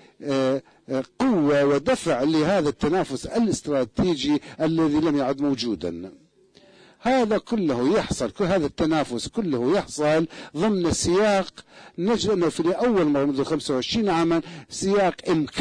قوة ودفع لهذا التنافس الاستراتيجي الذي لم يعد موجودا. هذا كله يحصل، كل هذا التنافس كله يحصل ضمن سياق نجد أنه في أول مرة منذ 25 عاما سياق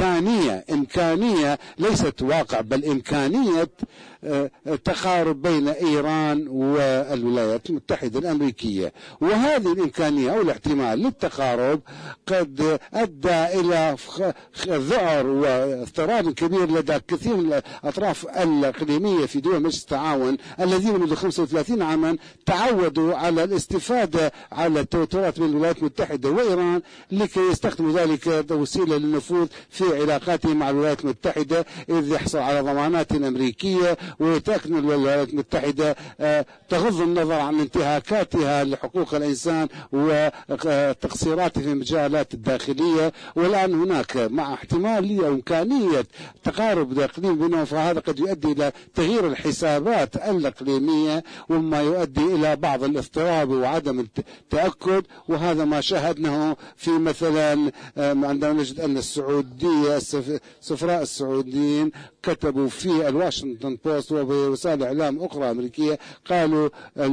إمكانية ليست واقع، بل إمكانية تقارب بين إيران والولايات المتحدة الأمريكية. وهذه الإمكانية أو الاحتمال للتقارب قد أدى إلى ذعر واضطراب كبير لدى كثير من الأطراف الإقليمية في دول مجلس التعاون الذين منذ 35 عاما تعودوا على الاستفادة على التوترات بين الولايات المتحدة وإيران لكي يستخدموا ذلك وسيلة للنفوذ في علاقاتهم مع الولايات المتحدة، إذ يحصل على ضمانات أمريكية ويتأكد أن الولايات المتحدة تغض النظر عن انتهاكاتها لحقوق الإنسان وتقصيراتها في المجالات الداخلية. والآن هناك مع احتمالية وإمكانية تقارب الإقليم بينهم، فهذا قد يؤدي إلى تغيير الحسابات الإقليمية وما يؤدي إلى بعض الاضطراب وعدم التأكد. وهذا ما شاهدناه في مثلا عندما نجد أن السعودية السفراء السعوديين كتبوا في الواشنطن بوست وبوسائل إعلام أخرى أمريكية قالوا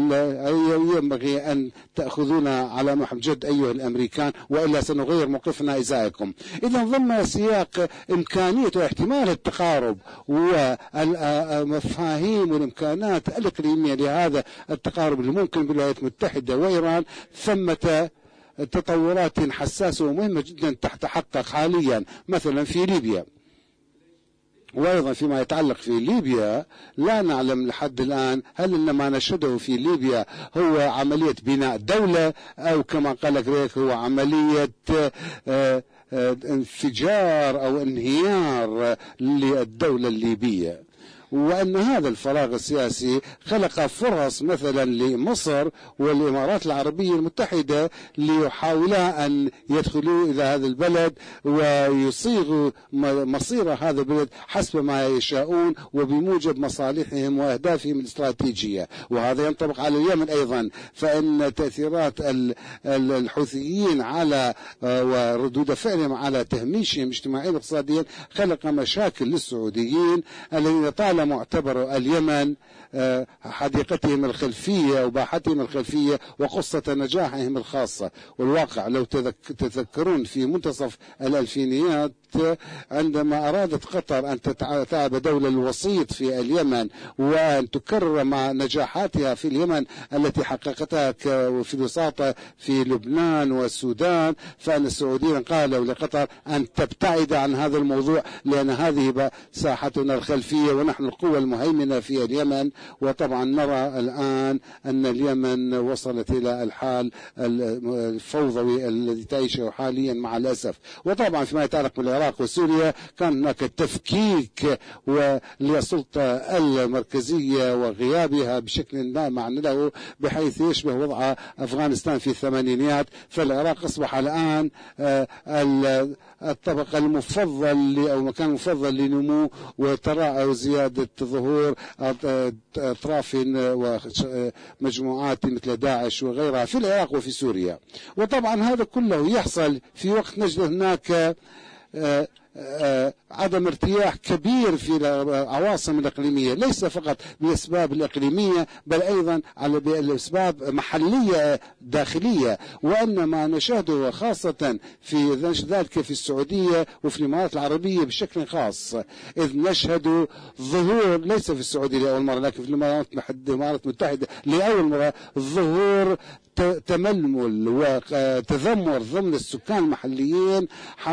ينبغي أن تأخذونا على محمل جد أيها الأمريكان وإلا سنغير موقفنا إزائكم. إذا ضمن سياق إمكانية واحتمال التقارب والمفاهيم والإمكانات الإقليمية لهذا التقارب الممكن بالولايات المتحدة وإيران، ثمة تطورات حساسة ومهمة جدا تتحقق حاليا مثلا في ليبيا. وأيضا فيما يتعلق في ليبيا لا نعلم لحد الآن هل إن ما نشهده في ليبيا هو عملية بناء دولة أو كما قال غريغ هو عملية انفجار أو انهيار للدولة الليبية، وأن هذا الفراغ السياسي خلق فرص مثلا لمصر والإمارات العربية المتحدة ليحاولا أن يدخلوا إلى هذا البلد ويصيغوا مصير هذا البلد حسب ما يشاءون وبموجب مصالحهم وأهدافهم الاستراتيجية. وهذا ينطبق على اليمن أيضا، فإن تأثيرات الحوثيين على وردود فعلهم على تهميشهم اجتماعيا واقتصاديا خلق مشاكل للسعوديين الذين طالما اعتبروا اليمن حديقتهم الخلفية وباحتهم الخلفية وقصة نجاحهم الخاصة. والواقع لو تذكرون في منتصف الألفينيات عندما أرادت قطر أن تتعب دولة الوسيط في اليمن وأن تكرر مع نجاحاتها في اليمن التي حققتها في الوساطة في لبنان والسودان، فأن السعوديين قالوا لقطر أن تبتعد عن هذا الموضوع لأن هذه ساحتنا الخلفية ونحن القوة المهيمنة في اليمن. وطبعا نرى الآن أن اليمن وصلت إلى الحال الفوضوي الذي تعيشه حاليا مع الأسف. وطبعا فيما يتعلق بالعراق وسوريا كان هناك تفكيك للسلطة المركزية وغيابها بشكل لا معنى له بحيث يشبه وضع أفغانستان في الثمانينيات. فالعراق أصبح الآن الطبقة المفضل أو مكان مفضل لنمو وتراء وزيادة ظهور أطراف ومجموعات مثل داعش وغيرها في العراق وفي سوريا. وطبعا هذا كله يحصل في وقت نجد هناك عدم ارتياح كبير في العواصم الإقليمية، ليس فقط بالأسباب الإقليمية بل أيضا على الأسباب محلية داخلية. وأن ما نشاهده خاصة في ذلك في السعودية وفي الإمارات العربية بشكل خاص، إذ نشهد ظهور ليس في السعودية لأول مرة لكن في الإمارات المتحدة لأول مرة ظهور تململ وتذمر ضمن السكان المحليين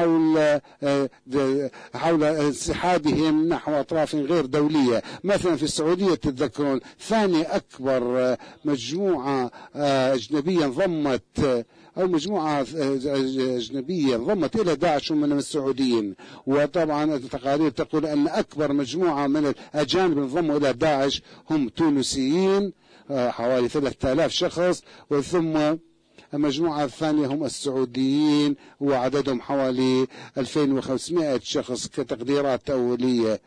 حول انسحابهم نحو أطراف غير دولية. مثلا في السعودية تتذكرون ثاني أكبر مجموعة أجنبية انضمت أو مجموعة أجنبية انضمت إلى داعش من السعوديين، وطبعا التقارير تقول أن أكبر مجموعة من الأجانب انضموا إلى داعش هم تونسيين حوالي 3000 شخص، وثم المجموعة الثانية هم السعوديين وعددهم حوالي 2500 شخص كتقديرات أولية.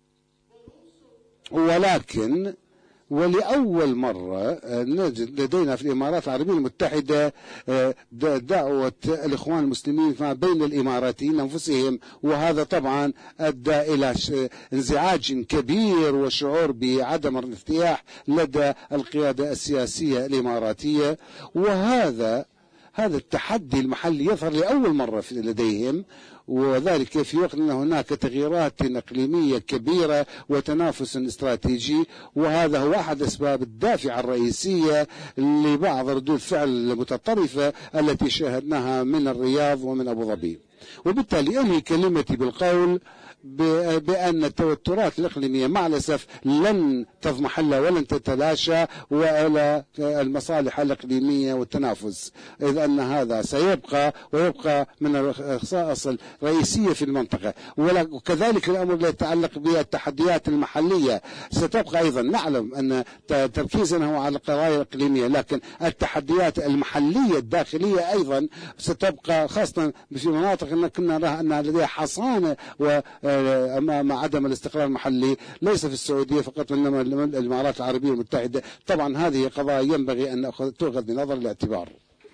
ولكن ولأول مرة نجد لدينا في الإمارات العربية المتحدة دعوة الإخوان المسلمين ما بين الإماراتيين أنفسهم، وهذا طبعا أدى إلى انزعاج كبير وشعور بعدم الارتياح لدى القيادة السياسية الإماراتية. وهذا التحدي المحلي يظهر لأول مرة لديهم، وذلك في وقت أن هناك تغييرات إقليمية كبيرة وتنافس استراتيجي. وهذا هو أحد أسباب الدافع الرئيسية لبعض ردود الفعل المتطرفة التي شاهدناها من الرياض ومن أبو ظبي. وبالتالي أنهي كلمتي بالقول بأن التوترات الإقليمية مع الأسف لن تضمحل ولن تتلاشى ولا المصالح الإقليمية والتنافس، إذ أن هذا سيبقى ويبقى من الخصائص الرئيسية في المنطقة. وكذلك الأمر لا يتعلق بالتحديات المحلية ستبقى أيضا. نعلم أن تركيزنا هو على القضايا الإقليمية، لكن التحديات المحلية الداخلية أيضا ستبقى، خاصة في مناطق كنا نرى أن لديها حصانة وأمام عدم الاستقرار المحلي، ليس في السعودية فقط وإنما الإمارات العربية المتحدة. طبعا هذه قضايا ينبغي أن تؤخذ بنظر الاعتبار.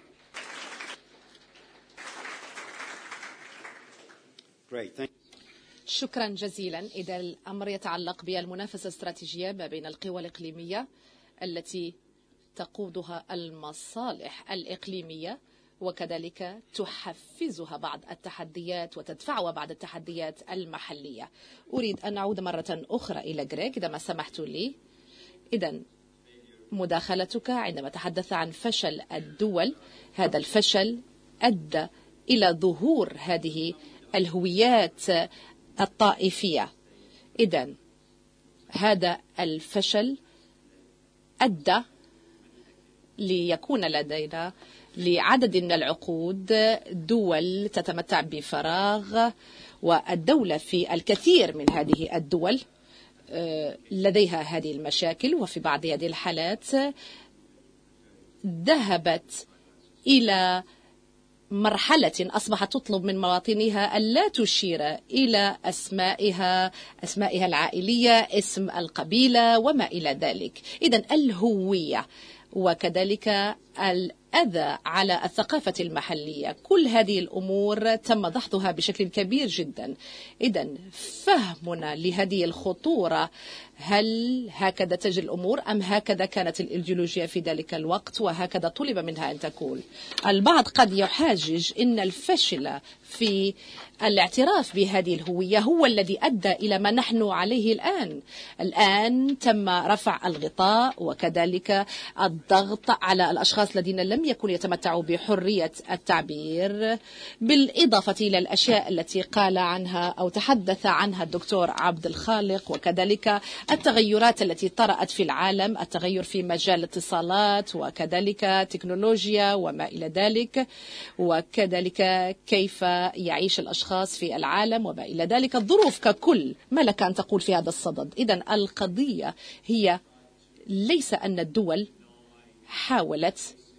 شكرا جزيلا. إذا الأمر يتعلق بالمنافسة الاستراتيجية ما بين القوى الإقليمية التي تقودها المصالح الإقليمية وكذلك تحفزها بعض التحديات وتدفعها بعض التحديات المحلية. أريد أن أعود مرة أخرى إلى غريغ إذا ما سمحت لي. إذا مداخلتك عندما تحدث عن فشل الدول، هذا الفشل أدى إلى ظهور هذه الهويات الطائفية. إذا هذا الفشل أدى ليكون لدينا لعدد من العقود دول تتمتع بفراغ، والدولة في الكثير من هذه الدول لديها هذه المشاكل، وفي بعض هذه الحالات ذهبت إلى مرحلة أصبحت تطلب من مواطنيها ألا تشير إلى أسمائها العائلية، اسم القبيلة وما إلى ذلك. إذن الهوية وكذلك الأذى على الثقافة المحلية، كل هذه الأمور تم دحضها بشكل كبير جدا. إذن فهمنا لهذه الخطورة، هل هكذا تجري الأمور أم هكذا كانت الإيديولوجيا في ذلك الوقت وهكذا طلب منها أن تكون؟ البعض قد يحاجج إن الفشل في الاعتراف بهذه الهوية هو الذي أدى إلى ما نحن عليه الآن تم رفع الغطاء وكذلك الضغط على الأشخاص الذين لم يكونوا يتمتعوا بحرية التعبير، بالإضافة إلى الأشياء التي قال عنها أو تحدث عنها الدكتور عبد الخالق، وكذلك التغيرات التي طرأت في العالم، التغير في مجال الاتصالات وكذلك تكنولوجيا وما إلى ذلك، وكذلك كيف يعيش الأشخاص في العالم وما إلى ذلك، الظروف ككل. ما لك أن تقول في هذا الصدد؟ إذن القضية هي ليس أن الدول حاولت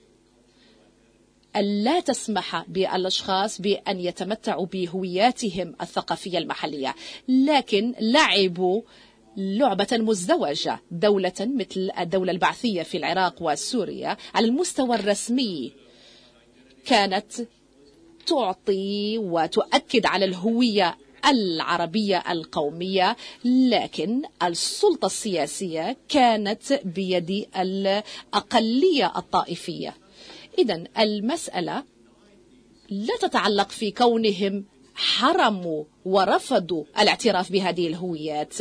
ألا تسمح بالأشخاص بأن يتمتعوا بهوياتهم الثقافية المحلية، لكن لعبوا لعبة مزدوجة. دولة مثل الدولة البعثية في العراق وسوريا على المستوى الرسمي كانت تعطي وتؤكد على الهوية العربية القومية، لكن السلطة السياسية كانت بيد الأقلية الطائفية. إذن المسألة لا تتعلق في كونهم حرموا ورفضوا الاعتراف بهذه الهويات،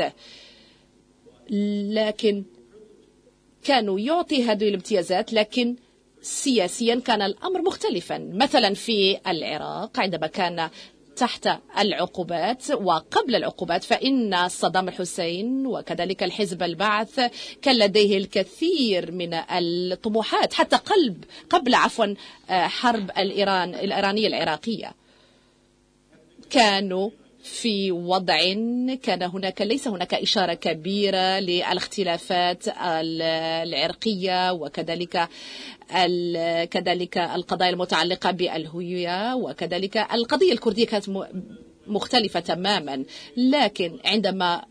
لكن كانوا يعطي هذه الامتيازات، لكن سياسيا كان الأمر مختلفا. مثلا في العراق عندما كان تحت العقوبات وقبل العقوبات، فإن صدام الحسين وكذلك الحزب البعث كان لديه الكثير من الطموحات حتى قبل حرب الإيرانية العراقية. كانوا في وضع ليس هناك إشارة كبيرة للاختلافات العرقية، وكذلك القضايا المتعلقة بالهوية، وكذلك القضية الكردية كانت مختلفة تماما. لكن عندما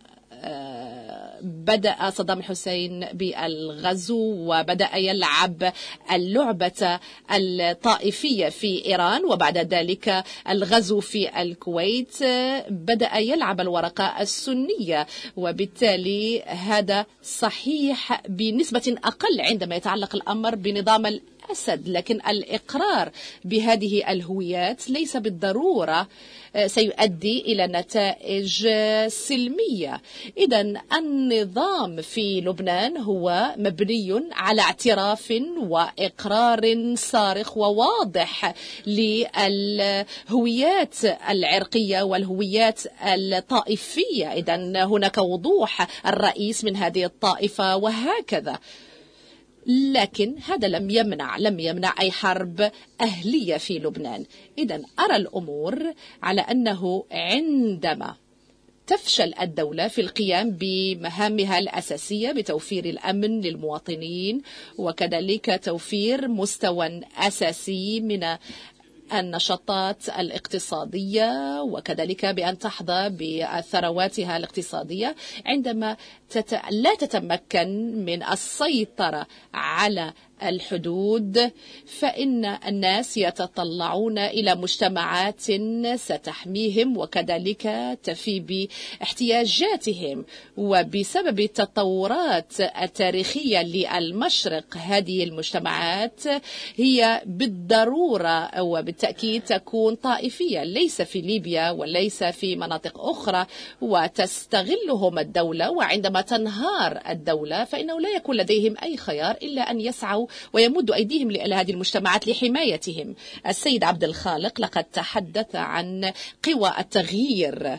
بدأ صدام الحسين بالغزو وبدأ يلعب اللعبة الطائفية في إيران، وبعد ذلك الغزو في الكويت، بدأ يلعب الورقة السنية، وبالتالي هذا صحيح بنسبة أقل عندما يتعلق الأمر بنظام الأسد. لكن الإقرار بهذه الهويات ليس بالضرورة سيؤدي إلى نتائج سلمية. إذن النظام في لبنان هو مبني على اعتراف وإقرار صارخ وواضح للهويات العرقية والهويات الطائفية. إذن هناك وضوح الرئيس من هذه الطائفة وهكذا. لكن هذا لم يمنع أي حرب أهلية في لبنان. إذن أرى الأمور على أنه عندما تفشل الدولة في القيام بمهامها الأساسية بتوفير الأمن للمواطنين، وكذلك توفير مستوى أساسي من النشاطات الاقتصادية، وكذلك بأن تحظى بثرواتها الاقتصادية، عندما لا تتمكن من السيطرة على الحدود، فإن الناس يتطلعون إلى مجتمعات ستحميهم وكذلك تفي باحتياجاتهم. وبسبب التطورات التاريخية للمشرق، هذه المجتمعات هي بالضرورة وبالتأكيد تكون طائفية، ليس في ليبيا وليس في مناطق أخرى، وتستغلهم الدولة. وعندما تنهار الدولة فإنه لا يكون لديهم أي خيار إلا أن يسعوا ويمدوا أيديهم إلى هذه المجتمعات لحمايتهم. السيد عبد الخالق لقد تحدث عن قوى التغيير،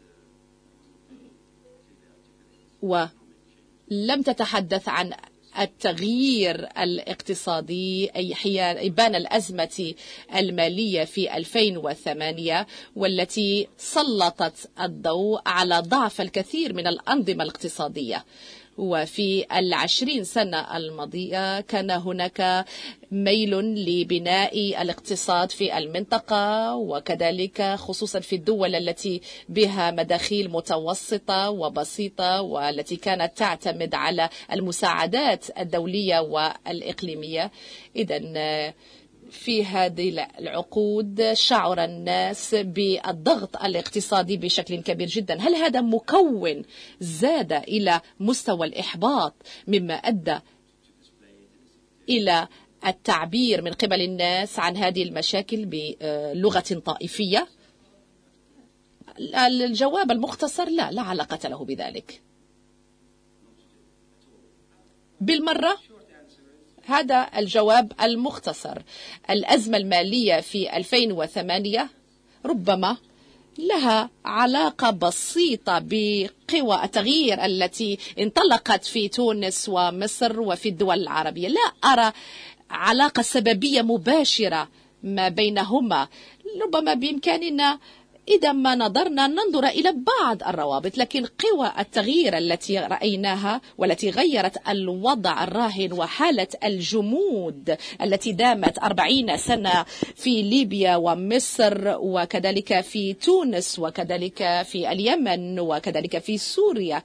ولم تتحدث عن التغيير الاقتصادي، أي إبان الأزمة المالية في 2008 والتي سلطت الضوء على ضعف الكثير من الأنظمة الاقتصادية. وفي 20 سنة الماضية كان هناك ميل لبناء الاقتصاد في المنطقة، وكذلك خصوصا في الدول التي بها مداخيل متوسطة وبسيطة والتي كانت تعتمد على المساعدات الدولية والإقليمية. إذن في هذه العقود شعر الناس بالضغط الاقتصادي بشكل كبير جدا. هل هذا مكون زاد إلى مستوى الإحباط مما أدى إلى التعبير من قبل الناس عن هذه المشاكل بلغة طائفية؟ الجواب المختصر لا علاقة له بذلك بالمرة. هذا الجواب المختصر. الأزمة المالية في 2008 ربما لها علاقة بسيطة بقوى التغيير التي انطلقت في تونس ومصر وفي الدول العربية. لا أرى علاقة سببية مباشرة ما بينهما. ربما بإمكاننا إذا ما نظرنا ننظر إلى بعض الروابط، لكن قوى التغيير التي رأيناها والتي غيرت الوضع الراهن وحالة الجمود التي دامت 40 سنة في ليبيا ومصر وكذلك في تونس وكذلك في اليمن وكذلك في سوريا،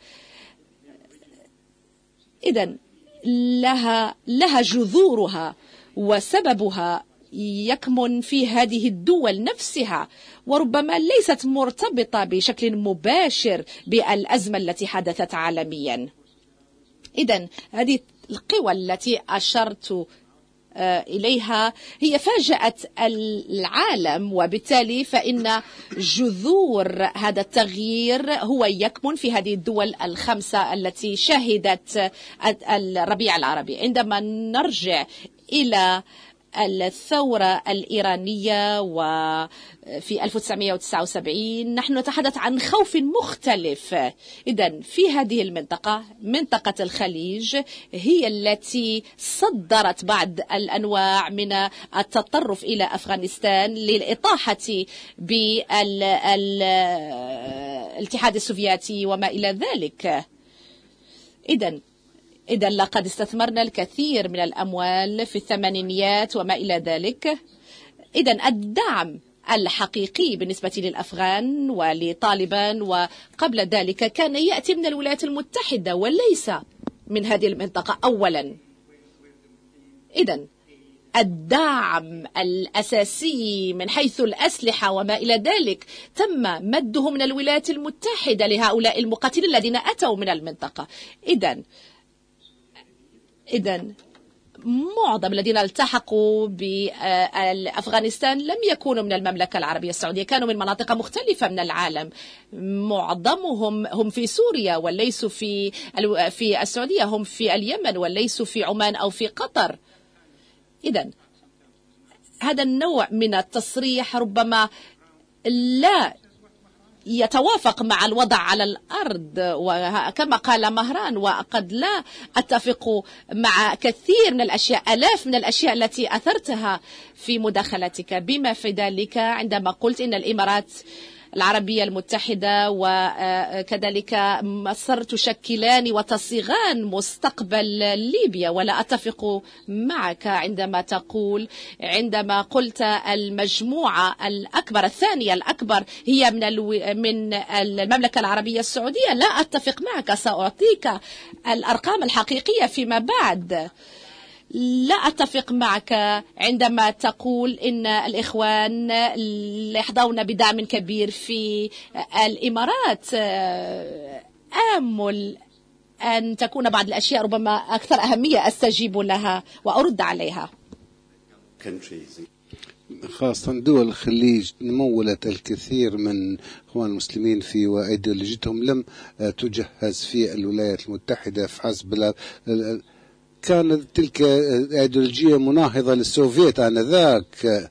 إذن لها جذورها وسببها يكمن في هذه الدول نفسها، وربما ليست مرتبطة بشكل مباشر بالأزمة التي حدثت عالميا. إذن هذه القوى التي أشرت إليها هي فاجأت العالم، وبالتالي فإن جذور هذا التغيير هو يكمن في هذه الدول الخمسة التي شهدت الربيع العربي. عندما نرجع إلى الثورة الإيرانية وفي 1979 نحن نتحدث عن خوف مختلف. إذن في هذه المنطقة، منطقة الخليج، هي التي صدرت بعض الأنواع من التطرف إلى أفغانستان للإطاحة بالاتحاد السوفيتي وما إلى ذلك. إذن لقد استثمرنا الكثير من الأموال في الثمانينيات وما إلى ذلك. إذن الدعم الحقيقي بالنسبة للأفغان ولطالبان وقبل ذلك كان يأتي من الولايات المتحدة وليس من هذه المنطقة أولا. إذن الدعم الأساسي من حيث الأسلحة وما إلى ذلك تم مده من الولايات المتحدة لهؤلاء المقاتلين الذين أتوا من المنطقة. إذن معظم الذين التحقوا بأفغانستان لم يكونوا من المملكة العربية السعودية، كانوا من مناطق مختلفة من العالم. معظمهم هم في سوريا وليسوا في السعودية، هم في اليمن وليسوا في عمان أو في قطر. إذن هذا النوع من التصريح ربما لا يتوافق مع الوضع على الأرض، وكما قال مهران، وقد لا أتفق مع كثير من الأشياء، آلاف من الأشياء التي أثرتها في مداخلتك، بما في ذلك عندما قلت إن الإمارات العربية المتحدة وكذلك مصر تشكلان وتصيغان مستقبل ليبيا. ولا أتفق معك عندما تقول، عندما قلت المجموعة الأكبر، الثانية الأكبر هي من المملكة العربية السعودية. لا أتفق معك، سأعطيك الأرقام الحقيقية فيما بعد. لا أتفق معك عندما تقول إن الإخوان يحظون بدعم كبير في الإمارات. آمل أن تكون بعض الأشياء ربما أكثر أهمية أستجيب لها وأرد عليها. خاصة دول الخليج مولت الكثير من إخوان المسلمين في وأيديولوجيتهم لم تجهز في الولايات المتحدة فحسب. كانت تلك أيديولوجية مناهضة للسوفيت آنذاك،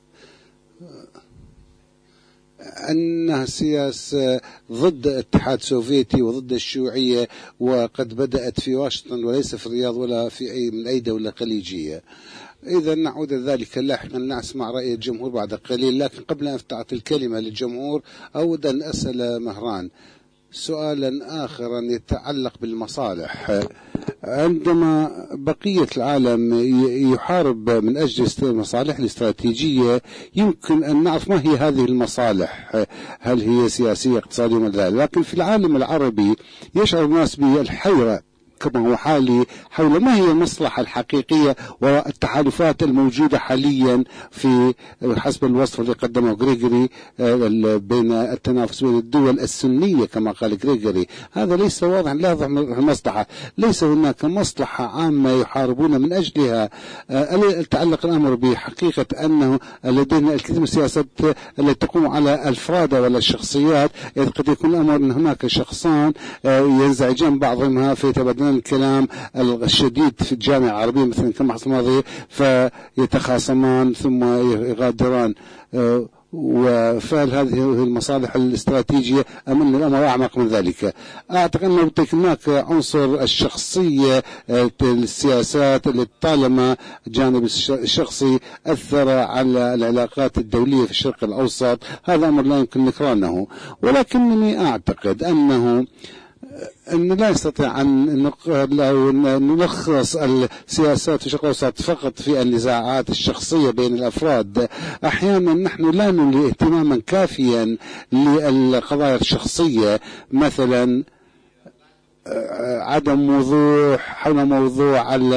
أنها سياسة ضد الاتحاد السوفيتي وضد الشيوعية، وقد بدأت في واشنطن وليس في الرياض ولا في من أي دولة خليجية. إذا نعود ذلك لاحقا، نسمع رأي الجمهور بعد قليل. لكن قبل أن أفتح الكلمة للجمهور أود أن أسأل مهران سؤالا آخرا يتعلق بالمصالح. عندما بقية العالم يحارب من أجل المصالح الاستراتيجية، يمكن أن نعرف ما هي هذه المصالح، هل هي سياسية اقتصادية ولا لا. لكن في العالم العربي يشعر الناس بالحيرة كما هو حالي حول ما هي المصلحة الحقيقية وراء التحالفات الموجودة حاليا في حسب الوصف اللي قدمه غريغوري بين التنافس بين الدول السنية كما قال غريغوري. هذا ليس واضح، لا يوضح المصلحة، ليس هناك مصلحة عامة يحاربون من أجلها. تعلق الأمر بحقيقة أنه لدينا الكثير من السياسات التي تقوم على الفرادة ولا الشخصيات، إذ قد يكون الأمر أن هناك شخصان ينزعجان بعضهما في تبادل الكلام الشديد في الجامعة العربية مثلا كما حصل الماضي، فيتخاصمان ثم يغادران. وفعل هذه المصالح الاستراتيجية أم أن الأمر أعمق من ذلك؟ أعتقد أنه هناك عنصر الشخصية، السياسات اللي طالما جانب الشخصي أثر على العلاقات الدولية في الشرق الأوسط، هذا أمر لا يمكن نكرانه. ولكنني أعتقد أنه لا يستطيع أن نلخص السياسات في الشرق الأوسط فقط في النزاعات الشخصية بين الأفراد. أحيانا نحن لا نولي اهتماما كافيا للقضايا الشخصية، مثلا عدم وضوح حول موضوع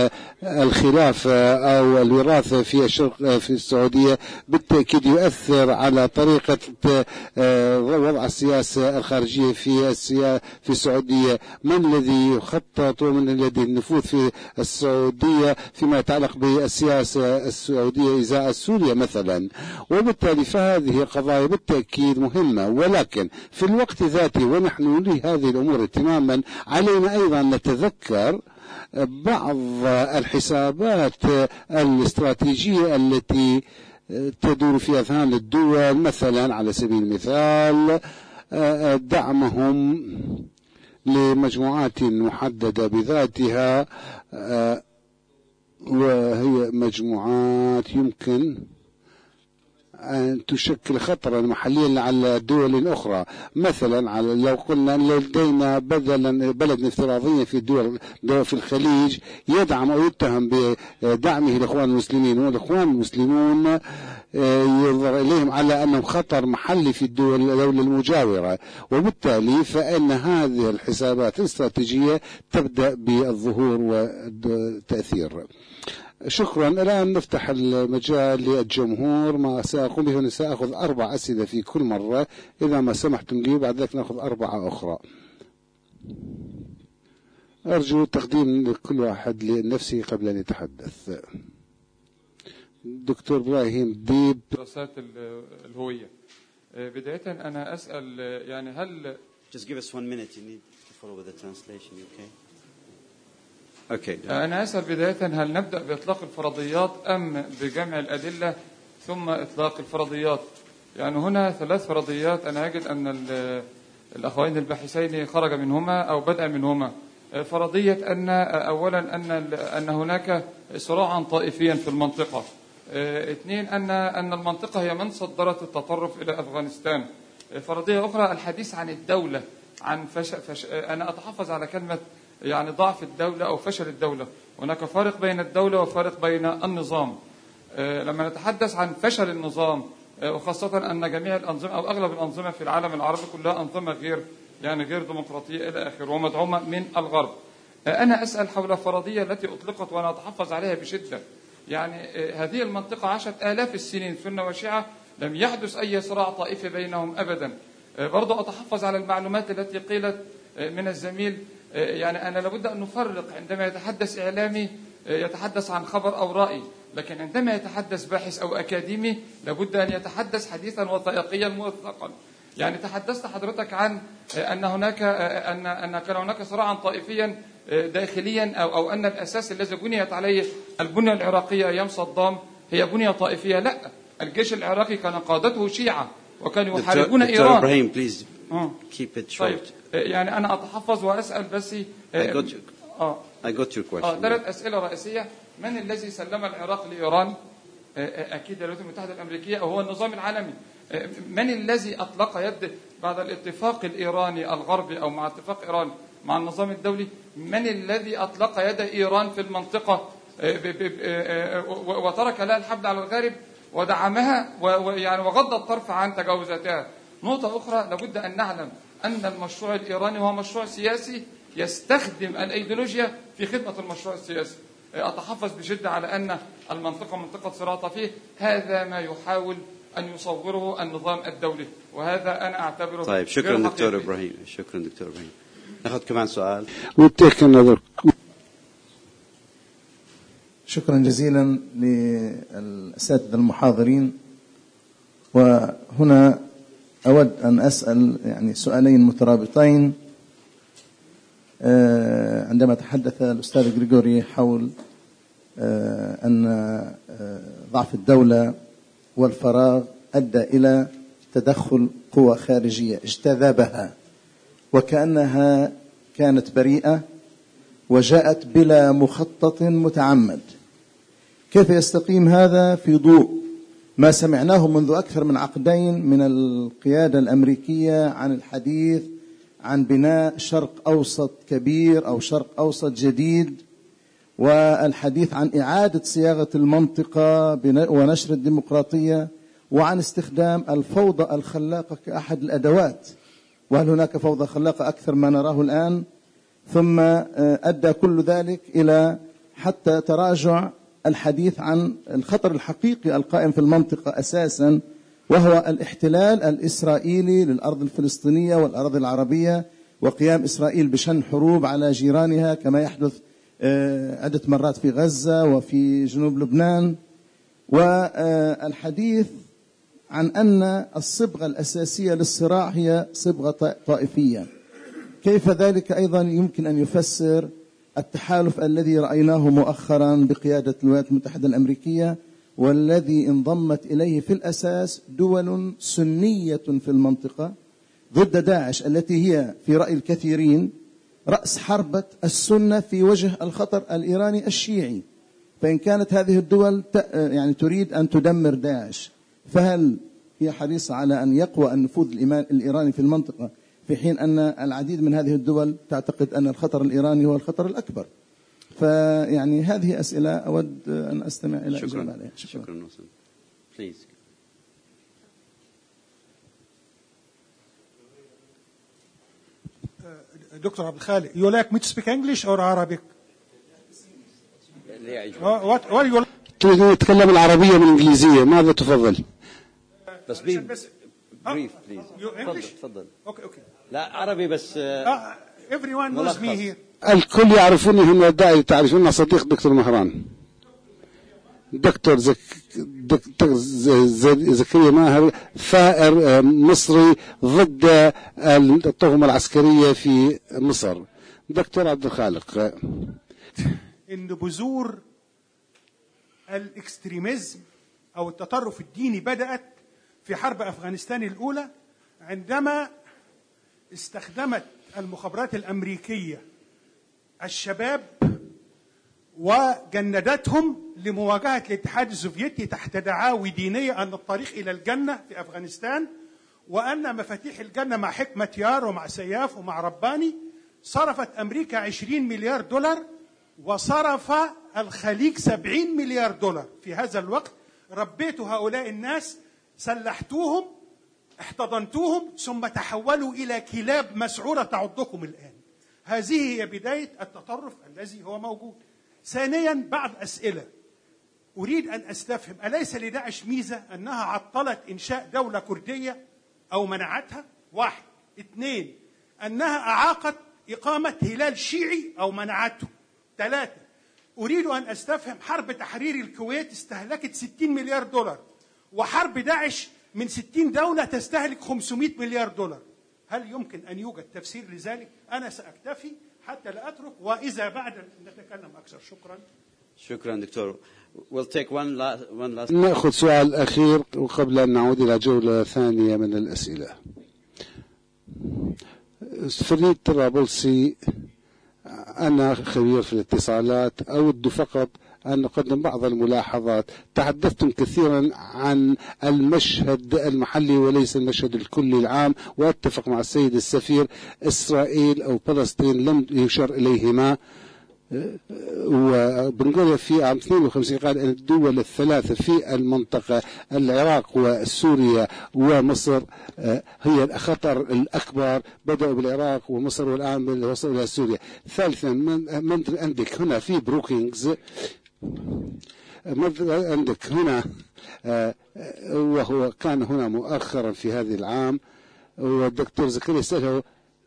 الخلافة أو الوراثة في الشرق في السعودية بالتأكيد يؤثر على طريقة وضع السياسة الخارجية في السعودية. من الذي يخطط ومن الذي النفوذ في السعودية فيما يتعلق بالسياسة السعودية إزاء سوريا مثلا. وبالتالي فهذه قضايا بالتأكيد مهمة، ولكن في الوقت ذاته ونحن نولي هذه الأمور اهتماما علينا أيضا نتذكر بعض الحسابات الاستراتيجية التي تدور في أذهان الدول، مثلا على سبيل المثال دعمهم لمجموعات محددة بذاتها، وهي مجموعات يمكن أن تشكل خطرا محليا على الدول الأخرى. مثلا لو قلنا لدينا بلد افتراضيا في الدول في الخليج يدعم أو يتهم بدعمه الإخوان المسلمين، والإخوان المسلمون ينظر إليهم على أنهم خطر محلي في الدول المجاورة، وبالتالي فإن هذه الحسابات الاستراتيجية تبدأ بالظهور والتأثير. شكرا. الآن نفتح المجال للجمهور. ما سأقوم به سأخذ 4 أسئلة في كل مرة، إذا ما سمحتم لي بعد ذلك نأخذ 4 أخرى. أرجو تقديم لكل واحد لنفسه قبل أن يتحدث. دكتور إبراهيم ديب. دراسات الهوية. بداية أنا أسأل يعني هل Just give us 1 minute. You need to follow with the translation. Okay. أنا أسأل بداية هل نبدأ بإطلاق الفرضيات أم بجمع الأدلة ثم إطلاق الفرضيات؟ يعني هنا 3 فرضيات أنا أجد أن الأخوين الباحثين خرج منهما أو بدأ منهما. فرضية أن أولا أن هناك صراعا طائفيا في المنطقة. 2 أن المنطقة هي من صدرت التطرف إلى أفغانستان. فرضية أخرى الحديث عن الدولة، عن أنا أتحفظ على كلمة يعني ضعف الدولة أو فشل الدولة. هناك فرق بين الدولة وفرق بين النظام. لما نتحدث عن فشل النظام، وخاصة أن جميع الأنظمة أو أغلب الأنظمة في العالم العربي كلها أنظمة غير ديمقراطية إلى آخره ومدعومة من الغرب. أنا أسأل حول الفرضية التي أطلقت وأنا أتحفظ عليها بشدة. يعني هذه المنطقة عاشت آلاف السنين سنة وشيعة، لم يحدث أي صراع طائفي بينهم أبدا. برضو أتحفظ على المعلومات التي قيلت من الزميل. يعني أنا لابد أن نفرق عندما يتحدث إعلامي يتحدث عن خبر أو رأي، لكن عندما يتحدث باحث أو أكاديمي لابد أن يتحدث حديثا وثائقيا موثقا. يعني تحدثت حضرتك عن أن كان هناك صراعا طائفيا داخليا أو أن الأساس الذي بنيت عليه البنية العراقية أيام صدام هي بنية طائفية. لا، الجيش العراقي كان قادته شيعة وكانوا يحاربون إيران. دكتور إبراهيم please keep it short. طيب. يعني أنا أتحفظ وأسأل بس I got your question. 3 أسئلة رئيسية. من الذي سلم العراق لإيران؟ أكيد الولايات المتحدة الأمريكية أو هو النظام العالمي. من الذي أطلق يد بعد الاتفاق الإيراني الغربي أو مع اتفاق إيران مع النظام الدولي؟ من الذي أطلق يد إيران في المنطقة وترك لها الحبل على الغارب ودعمها ويعني وغض الطرف عن تجاوزاتها؟ نقطة أخرى لابد أن نعلم أن المشروع الإيراني هو مشروع سياسي يستخدم الأيديولوجيا في خدمة المشروع السياسي. أتحفظ بشدة على أن المنطقة منطقة صراع طفيف. هذا ما يحاول أن يصوره النظام الدولي، وهذا أنا أعتبره. طيب شكرا دكتور إبراهيم. شكرا دكتور إبراهيم. نأخذ كمان سؤال. شكرا جزيلا للأساتذة المحاضرين. وهنا أود أن أسأل يعني سؤالين مترابطين. عندما تحدث الأستاذ غريغوري حول أن ضعف الدولة والفراغ أدى إلى تدخل قوى خارجية اجتذبها وكأنها كانت بريئة وجاءت بلا مخطط متعمد، كيف يستقيم هذا في ضوء ما سمعناه منذ أكثر من عقدين من القيادة الأمريكية عن الحديث عن بناء شرق أوسط كبير أو شرق أوسط جديد، والحديث عن إعادة صياغة المنطقة ونشر الديمقراطية، وعن استخدام الفوضى الخلاقة كأحد الأدوات؟ وهل هناك فوضى خلاقة أكثر ما نراه الآن؟ ثم أدى كل ذلك إلى حتى تراجع الحديث عن الخطر الحقيقي القائم في المنطقة أساسا، وهو الاحتلال الإسرائيلي للأرض الفلسطينية والأراضي العربية، وقيام إسرائيل بشن حروب على جيرانها كما يحدث عدة مرات في غزة وفي جنوب لبنان، والحديث عن أن الصبغة الأساسية للصراع هي صبغة طائفية. كيف ذلك أيضا يمكن أن يفسر التحالف الذي رأيناه مؤخرا بقيادة الولايات المتحدة الأمريكية، والذي انضمت إليه في الأساس دول سنية في المنطقة ضد داعش، التي هي في رأي الكثيرين رأس حربة السنة في وجه الخطر الإيراني الشيعي. فإن كانت هذه الدول يعني تريد أن تدمر داعش، فهل هي حريصة على أن يقوى النفوذ الإيراني في المنطقة، في حين أن العديد من هذه الدول تعتقد أن الخطر الإيراني هو الخطر الأكبر؟ فيعني هذه أسئلة أود أن أستمع إلى إجابة عليها. شكرا. Please. Dr. Abdelkhali, you like me to speak English or Arabic? What do you like? تريد أتكلم العربية من الإنجليزية، ماذا تفضل؟ بس brief please. تفضل. Okay. لا عربي بس. Everyone knows me here. الكل يعرفوني هنا، داعي تعرفون صديق دكتور مهران. دكتور زكريا ماهر، ثائر مصري ضد الطغمة العسكرية في مصر. دكتور عبد الخالق، إن بذور الاكستريميزم أو التطرف الديني بدأت في حرب أفغانستان الأولى، عندما استخدمت المخابرات الأمريكية الشباب وجندتهم لمواجهة الاتحاد السوفيتي تحت دعاوى دينية أن الطريق إلى الجنة في أفغانستان، وأن مفاتيح الجنة مع حكمة يار ومع سياف ومع رباني. صرفت أمريكا 20 مليار دولار، وصرف الخليج 70 مليار دولار في هذا الوقت. ربيتوا هؤلاء الناس، سلحتوهم، احتضنتوهم، ثم تحولوا إلى كلاب مسعورة تعضكم الآن. هذه هي بداية التطرف الذي هو موجود. ثانيا، بعض أسئلة أريد أن أستفهم. أليس لداعش ميزة أنها عطلت إنشاء دولة كردية أو منعتها؟ 1. 2. أنها أعاقت إقامة هلال شيعي أو منعته. 3. أريد أن أستفهم. حرب تحرير الكويت استهلكت 60 مليار دولار، وحرب داعش من 60 دولة تستهلك 500 مليار دولار. هل يمكن أن يوجد تفسير لذلك؟ أنا سأكتفي حتى لا أترك، وإذا بعد نتكلم أكثر. شكرا دكتور. We'll take one last. نأخذ سؤال أخير وقبل أن نعود إلى جولة ثانية من الأسئلة. فريد طرابلسي، أنا خبير في الاتصالات، أود فقط أن نقدم بعض الملاحظات. تحدثتم كثيرا عن المشهد المحلي وليس المشهد الكلي العام، وأتفق مع السيد السفير. إسرائيل أو فلسطين لم يشر إليهما، وبنقول في عام 52 قال أن الدول الثلاثة في المنطقة، العراق وسوريا ومصر، هي الخطر الأكبر. بدأوا بالعراق ومصر والآن وصلوا إلى سوريا. ثالثا، من عندك هنا في بروكينجز، عندك هنا وهو كان هنا مؤخرا في هذه العام، والدكتور زكريا سأله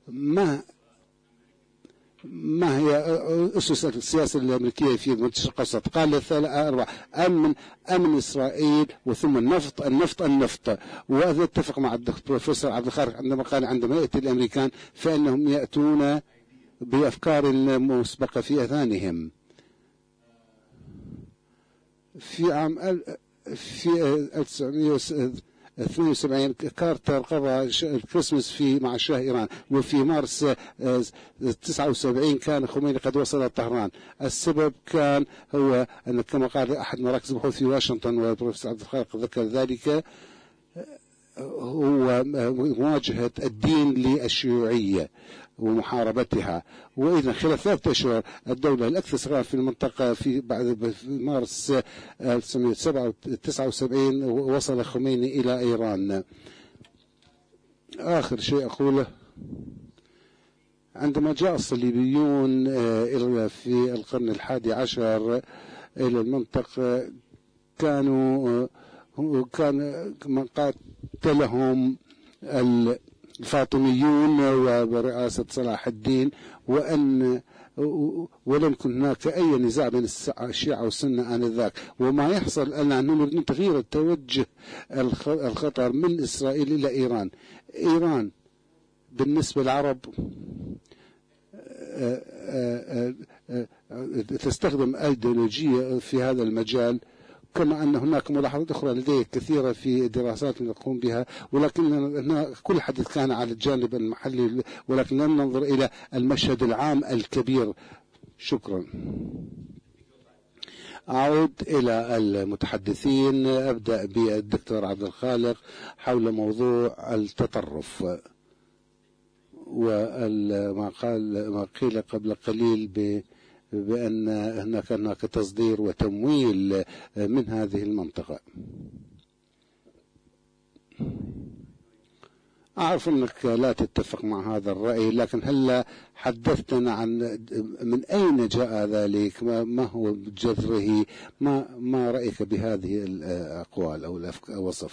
ما هي أسس السياسة الأمريكية في منطقة الشرق الأوسط؟ قال 4: أمن إسرائيل، وثم النفط. وهذا اتفق مع البروفيسور عبد الخالق عندما قال عندما يأتي الأمريكان فإنهم يأتون بأفكار مسبقة في أذهانهم. في عام 1972 كارتر قضى الكريسماس مع شاه إيران، وفي مارس 79 كان خميني قد وصل طهران. السبب كان هو أن كما قال أحد مراكز البحوث في واشنطن، والبروفيسور عبد الخالق ذكر ذلك، هو مواجهة الدين للشيوعية ومحاربتها. وإذا خلال 3 أشهر الدولة الأكثر صغار في المنطقة في بعد مارس 1979 وصل خميني إلى إيران. آخر شيء أقوله عندما جاء الصليبيون في القرن 11 إلى المنطقة كان من قاتلهم الفاطميون وبرئاسة صلاح الدين، ولم يكن هناك أي نزاع بين الشيعة والسنة آنذاك. وما يحصل الآن أنه نريد تغيير التوجه الخطر من إسرائيل إلى إيران. إيران بالنسبة للعرب تستخدم أيديولوجية في هذا المجال، كما أن هناك ملاحظات أخرى لدي كثيرة في دراسات نقوم بها، ولكن كل حديث كان على الجانب المحلي، ولكن لم ننظر إلى المشهد العام الكبير. شكرا. أعود إلى المتحدثين. أبدأ بالدكتور عبد الخالق حول موضوع التطرف وما قيل قبل قليل بأن هناك تصدير وتمويل من هذه المنطقة. أعرف أنك لا تتفق مع هذا الرأي، لكن هل حدثتنا عن من أين جاء ذلك؟ ما هو جذره؟ ما رأيك بهذه الأقوال أو الوصف؟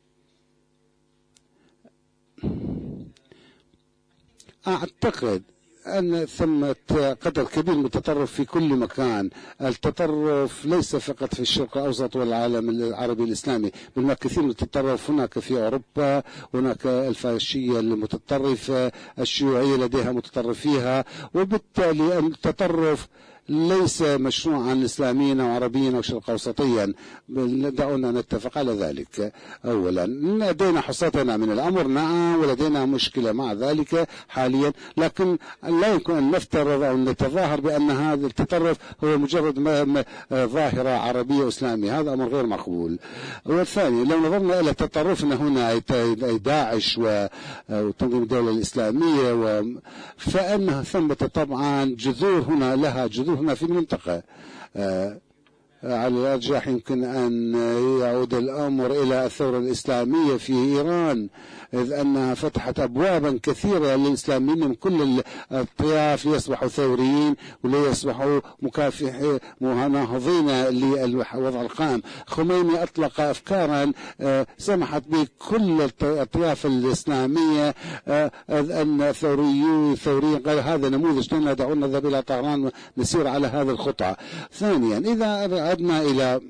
أعتقد أن ثمة قدر كبير من التطرف في كل مكان. التطرف ليس فقط في الشرق الأوسط والعالم العربي الإسلامي، بل هناك كثير من التطرف هناك في أوروبا. هناك الفاشية المتطرفة، الشيوعية لديها متطرفيها، وبالتالي التطرف ليس مشروعا إسلاميا أو عربيا أو شرق أوسطيا. دعونا نتفق على ذلك. أولا لدينا حصتنا من الأمر، نعم، ولدينا مشكلة مع ذلك حاليا، لكن لا يمكن أن نفترض أو نتظاهر بأن هذا التطرف هو مجرد ظاهرة عربية وإسلامية. هذا أمر غير مقبول. والثاني، لو نظرنا إلى تطرفنا هنا داعش وتنظيم الدولة الإسلامية فإنها ثمة طبعا جذور هنا، لها جذور هنا في المنطقة. على الأرجح يمكن أن يعود الأمر إلى الثورة الإسلامية في إيران، إذ أنها فتحت أبوابا كثيرة للإسلاميين من كل الطياف ليصبحوا ثوريين وليصبحوا مناهضين للوضع القائم. خميني أطلق أفكارا سمحت بكل الطياف الإسلامية أن ثوريين قال هذا نموذج لنا، دعونا نذهب إلى طهران ونسير على هذا الخطى. ثانيا، إذا عدنا إلى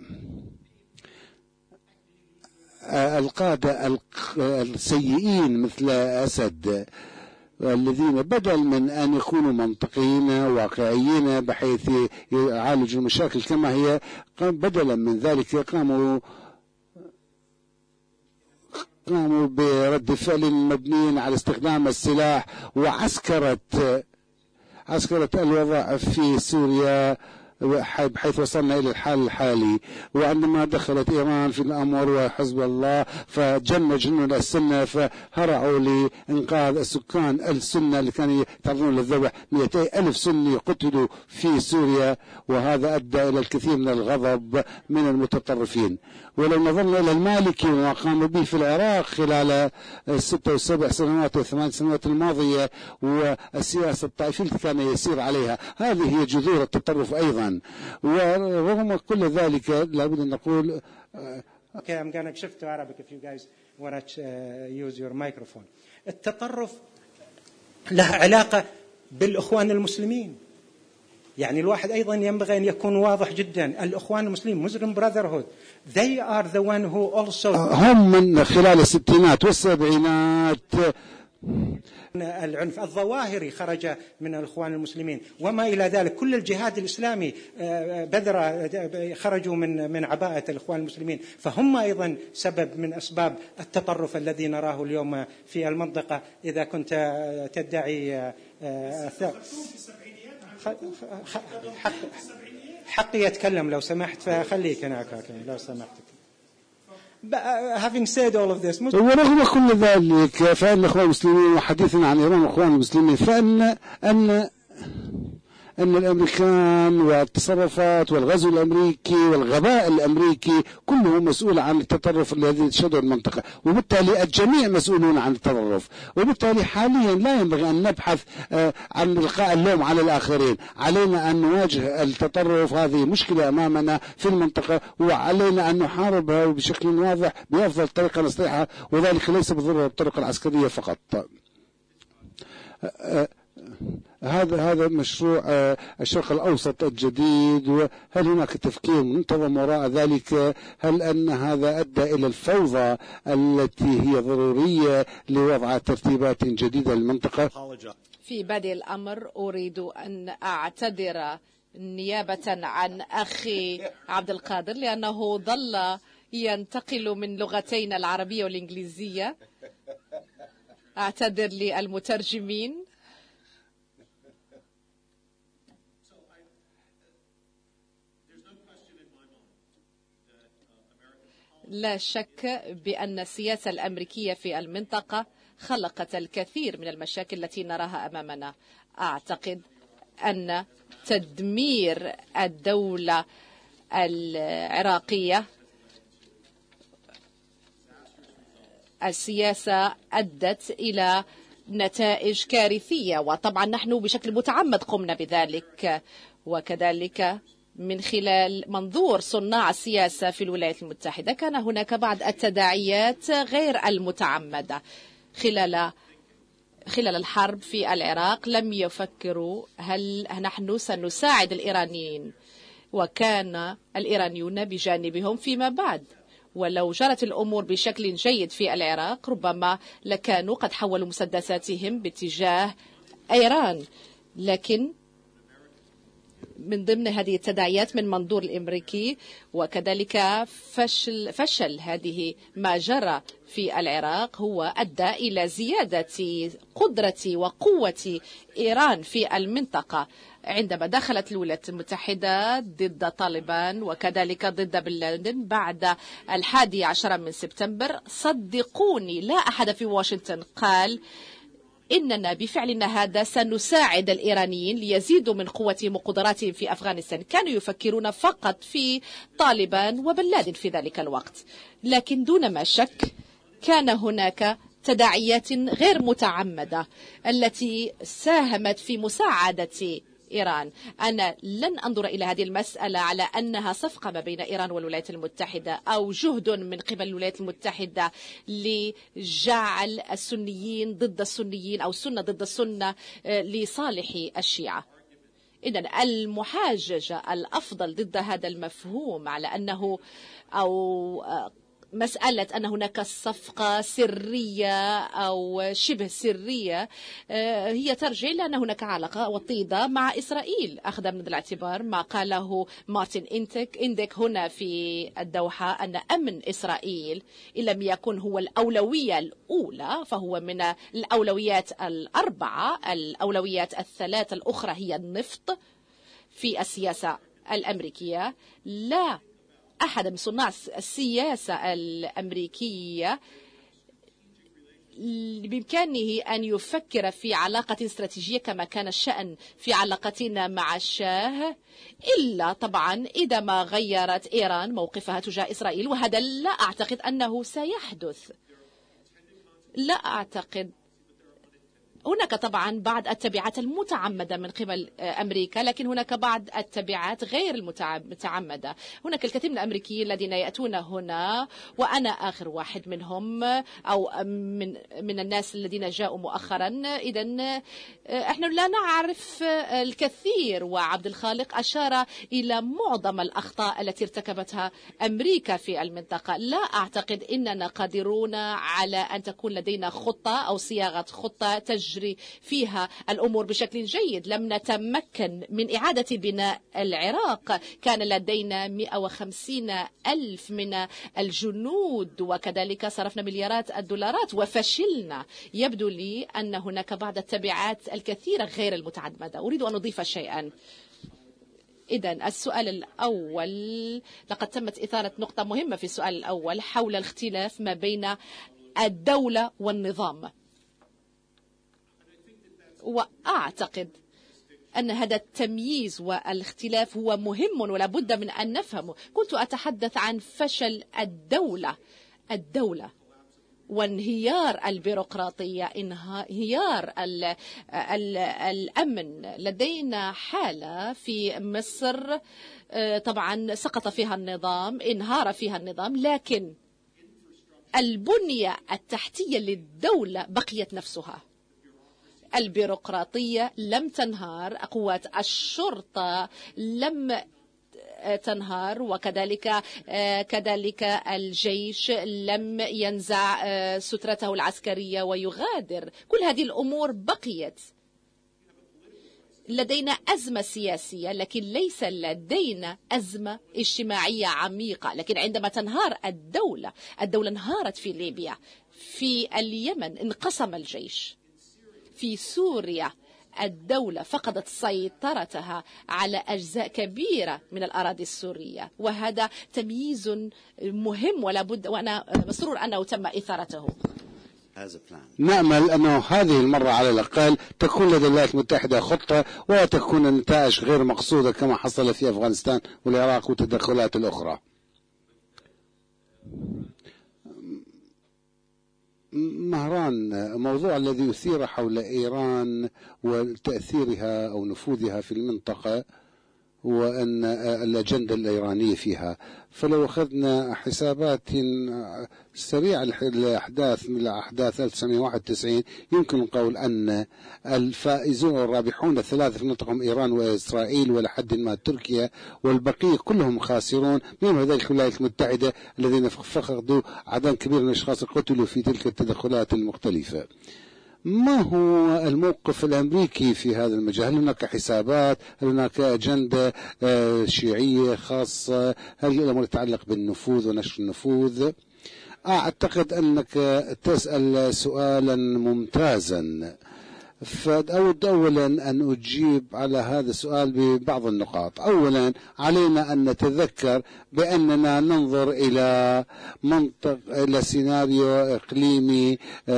القادة السيئين مثل أسد، الذين بدل من أن يكونوا منطقيين واقعيين بحيث يعالجوا المشاكل كما هي، بدلا من ذلك قاموا برد فعل مبني على استخدام السلاح وعسكرة الوضع في سوريا، بحيث وصلنا إلى الحال الحالي. وعندما دخلت إيران في الأمر وحزب الله فجن جنود السنة فهرعوا لإنقاذ السكان السنة اللي كانوا يتعرضون للذبح. 200,000 سني قتلوا في سوريا، وهذا أدى إلى الكثير من الغضب من المتطرفين. ولو نظرنا إلى المالكي وما قاموا به في العراق خلال 6 و7 سنوات و8 سنوات الماضية، والسياسة الطائفية التي كان يسير عليها، هذه هي جذور التطرف أيضا. ورغم كل ذلك لابد أن نقول Okay, I'm going to shift to Arabic if you guys want to use your microphone. التطرف له علاقة بالإخوان المسلمين. يعني الواحد أيضا ينبغي أن يكون واضح جدا. الإخوان المسلمين Muslim Brotherhood they are the one who also هم من خلال الستينات والسبعينات العنف الظواهري خرج من الإخوان المسلمين وما إلى ذلك. كل الجهاد الإسلامي بذرة خرجوا من عباءة الإخوان المسلمين، فهم أيضا سبب من أسباب التطرف الذي نراه اليوم في المنطقة. إذا كنت تدعي حقي يتكلم لو سمحت، فخليك هناك لو سمحت. Having said all of this, ورغم كل ذلك فإن الإخوان المسلمين، وحديثنا عن إيران والإخوان المسلمين، فإن أن الأمريكان والتصرفات والغزو الأمريكي والغباء الأمريكي كله مسؤول عن التطرف الذي تشهده المنطقة، وبالتالي الجميع مسؤولون عن التطرف. وبالتالي حاليا لا ينبغي أن نبحث عن إلقاء اللوم على الآخرين. علينا أن نواجه التطرف، هذه مشكلة أمامنا في المنطقة، وعلينا أن نحاربها بشكل واضح بأفضل طريقة نستطيعها، وذلك ليس بالضرورة بالطرق العسكرية فقط. هذا مشروع الشرق الأوسط الجديد، وهل هناك تفكير منتظم وراء ذلك؟ هل أن هذا أدى إلى الفوضى التي هي ضرورية لوضع ترتيبات جديدة للمنطقة؟ في بادئ الأمر أريد أن أعتذر نيابة عن أخي عبد القادر لأنه ظل ينتقل من لغتين العربية والإنجليزية. أعتذر للمترجمين. لا شك بأن السياسة الأمريكية في المنطقة خلقت الكثير من المشاكل التي نراها أمامنا. أعتقد أن تدمير الدولة العراقية، السياسة أدت إلى نتائج كارثية، وطبعا نحن بشكل متعمد قمنا بذلك، وكذلك من خلال منظور صناع السياسة في الولايات المتحدة كان هناك بعض التداعيات غير المتعمدة. خلال الحرب في العراق لم يفكروا هل نحن سنساعد الإيرانيين، وكان الإيرانيون بجانبهم فيما بعد. ولو جرت الأمور بشكل جيد في العراق ربما لكانوا قد حولوا مسدساتهم باتجاه إيران. لكن من ضمن هذه التداعيات من منظور الأمريكي، وكذلك فشل هذه ما جرى في العراق هو أدى إلى زيادة قدرة وقوة إيران في المنطقة. عندما دخلت الولايات المتحدة ضد طالبان وكذلك ضد بن لادن بعد 11 من سبتمبر، صدقوني لا أحد في واشنطن قال إننا بفعلنا هذا سنساعد الإيرانيين ليزيدوا من قوتهم وقدراتهم في أفغانستان. كانوا يفكرون فقط في طالبان وبن لادن في ذلك الوقت، لكن دون ما شك كان هناك تداعيات غير متعمدة التي ساهمت في مساعدة إيران. أنا لن أنظر إلى هذه المسألة على أنها صفقة ما بين إيران والولايات المتحدة أو جهد من قبل الولايات المتحدة لجعل السنيين ضد السنيين أو السنة ضد السنة لصالح الشيعة. إذن المحاججة الأفضل ضد هذا المفهوم على أنه أو مسألة أن هناك صفقة سرية أو شبه سرية هي ترجع لأن هناك علاقة وطيدة مع إسرائيل، أخذ من الاعتبار ما قاله مارتن إنديك هنا في الدوحة أن أمن إسرائيل إن لم يكن هو الأولوية الأولى فهو من الأولويات الأربعة. الأولويات الثلاث الأخرى هي النفط في السياسة الأمريكية. لا أحد من صناع السياسة الأمريكية بإمكانه أن يفكر في علاقة استراتيجية كما كان الشأن في علاقتنا مع الشاه، إلا طبعا إذا ما غيرت إيران موقفها تجاه إسرائيل، وهذا لا أعتقد أنه سيحدث. لا أعتقد. هناك طبعا بعض التبعات المتعمدة من قبل أمريكا، لكن هناك بعض التبعات غير المتعمدة. هناك الكثير من الأمريكيين الذين يأتون هنا، وأنا آخر واحد منهم أو من الناس الذين جاءوا مؤخرا. إذن احنا لا نعرف الكثير، وعبد الخالق أشار إلى معظم الأخطاء التي ارتكبتها أمريكا في المنطقة. لا أعتقد أننا قادرون على أن تكون لدينا خطة أو صياغة خطة تجري فيها الأمور بشكل جيد. لم نتمكن من إعادة بناء العراق، كان لدينا 150 ألف من الجنود وكذلك صرفنا مليارات الدولارات وفشلنا. يبدو لي أن هناك بعض التبعات الكثيرة غير المتعمدة. أريد أن أضيف شيئا. إذن السؤال الأول، لقد تمت إثارة نقطة مهمة في السؤال الأول حول الاختلاف ما بين الدولة والنظام، وأعتقد أن هذا التمييز والاختلاف هو مهم ولا بد من أن نفهمه. كنت أتحدث عن فشل الدولة وانهيار البيروقراطية، انهيار الأمن. لدينا حالة في مصر طبعا سقط فيها النظام، انهار فيها النظام، لكن البنية التحتية للدولة بقيت نفسها. البيروقراطية لم تنهار، قوات الشرطة لم تنهار، وكذلك الجيش لم ينزع سترته العسكرية ويغادر. كل هذه الأمور بقيت. لدينا أزمة سياسية، لكن ليس لدينا أزمة اجتماعية عميقة. لكن عندما تنهار الدولة انهارت في ليبيا، في اليمن انقسم الجيش، في سوريا الدولة فقدت سيطرتها على أجزاء كبيرة من الأراضي السورية، وهذا تمييز مهم ولا بد، وأنا مسرور أنه تم إثارته. نأمل أنه هذه المرة على الأقل تكون لدى الولايات المتحدة خطة ولا تكون النتائج غير مقصودة كما حصل في أفغانستان والعراق والتدخلات الأخرى. مهران، موضوع الذي يثير حول إيران وتأثيرها أو نفوذها في المنطقة وأن الأجندة الإيرانية فيها، فلو أخذنا حسابات سريعة للأحداث من أحداث 1991 يمكن القول أن الفائزون والرابحون الثلاثة في منطقهم إيران وإسرائيل ولحد ما تركيا، والبقية كلهم خاسرون، منهم ذلك الولايات المتحدة الذين فقدوا عدد كبير من الأشخاص قتلوا في تلك التدخلات المختلفة. ما هو الموقف الأمريكي في هذا المجال؟ هل هناك حسابات؟ هل هناك أجندة شيعية خاصة؟ هل الأمر يتعلق بالنفوذ ونشر النفوذ؟ أعتقد أنك تسأل سؤالا ممتازا، فأود أولا أن أجيب على هذا السؤال ببعض النقاط. أولا علينا أن نتذكر بأننا ننظر إلى سيناريو إقليمي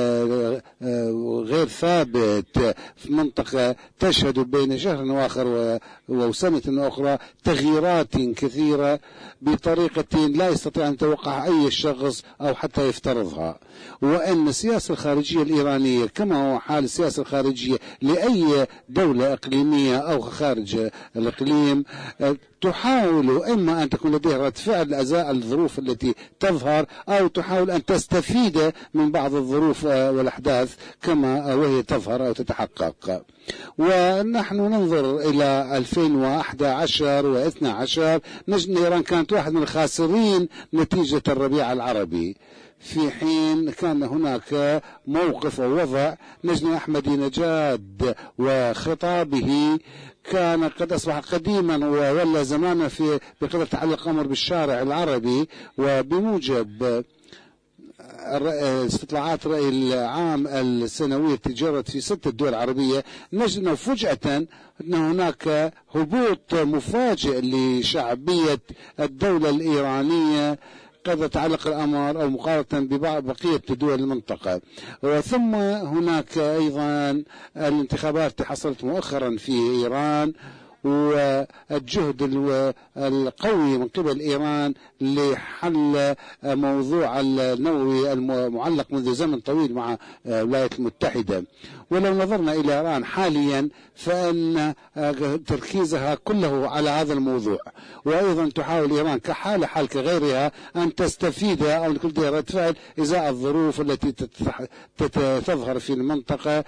غير ثابت في منطقة تشهد بين شهر وآخر وسنة أخرى تغييرات كثيرة بطريقة لا يستطيع أن يتوقع أي شخص أو حتى يفترضها، وأن السياسة الخارجية الإيرانية كما هو حال السياسة الخارجية لأي دولة إقليمية أو خارج الإقليم تحاول إما أن تكون لديها رد فعل أزاء الظروف التي تظهر، أو تحاول أن تستفيد من بعض الظروف والأحداث كما وهي تظهر أو تتحقق. ونحن ننظر إلى 2011 و12 نجد أن إيران كانت واحد من الخاسرين نتيجة الربيع العربي، في حين كان هناك موقف ووضع نجد أحمدي نجاد وخطابه كان قد أصبح قديما وولى زمانا في بقدر تعلق أمر بالشارع العربي، وبموجب استطلاعات رأي العام السنوية تجرت في 6 دول عربية نجد أنه فجأة أن هناك هبوط مفاجئ لشعبية الدولة الإيرانية قد يتعلق الأمر أو مقارنة ببقية دول المنطقة. وثم هناك أيضا الانتخابات حصلت مؤخرا في إيران، والجهد القوي من قبل إيران لحل موضوع النووي المعلق منذ زمن طويل مع الولايات المتحدة. ولو نظرنا إلى إيران حاليا فإن تركيزها كله على هذا الموضوع، وأيضا تحاول إيران كحال حال كغيرها أن تستفيد أو كل رد فعل إزاء الظروف التي تظهر في المنطقة،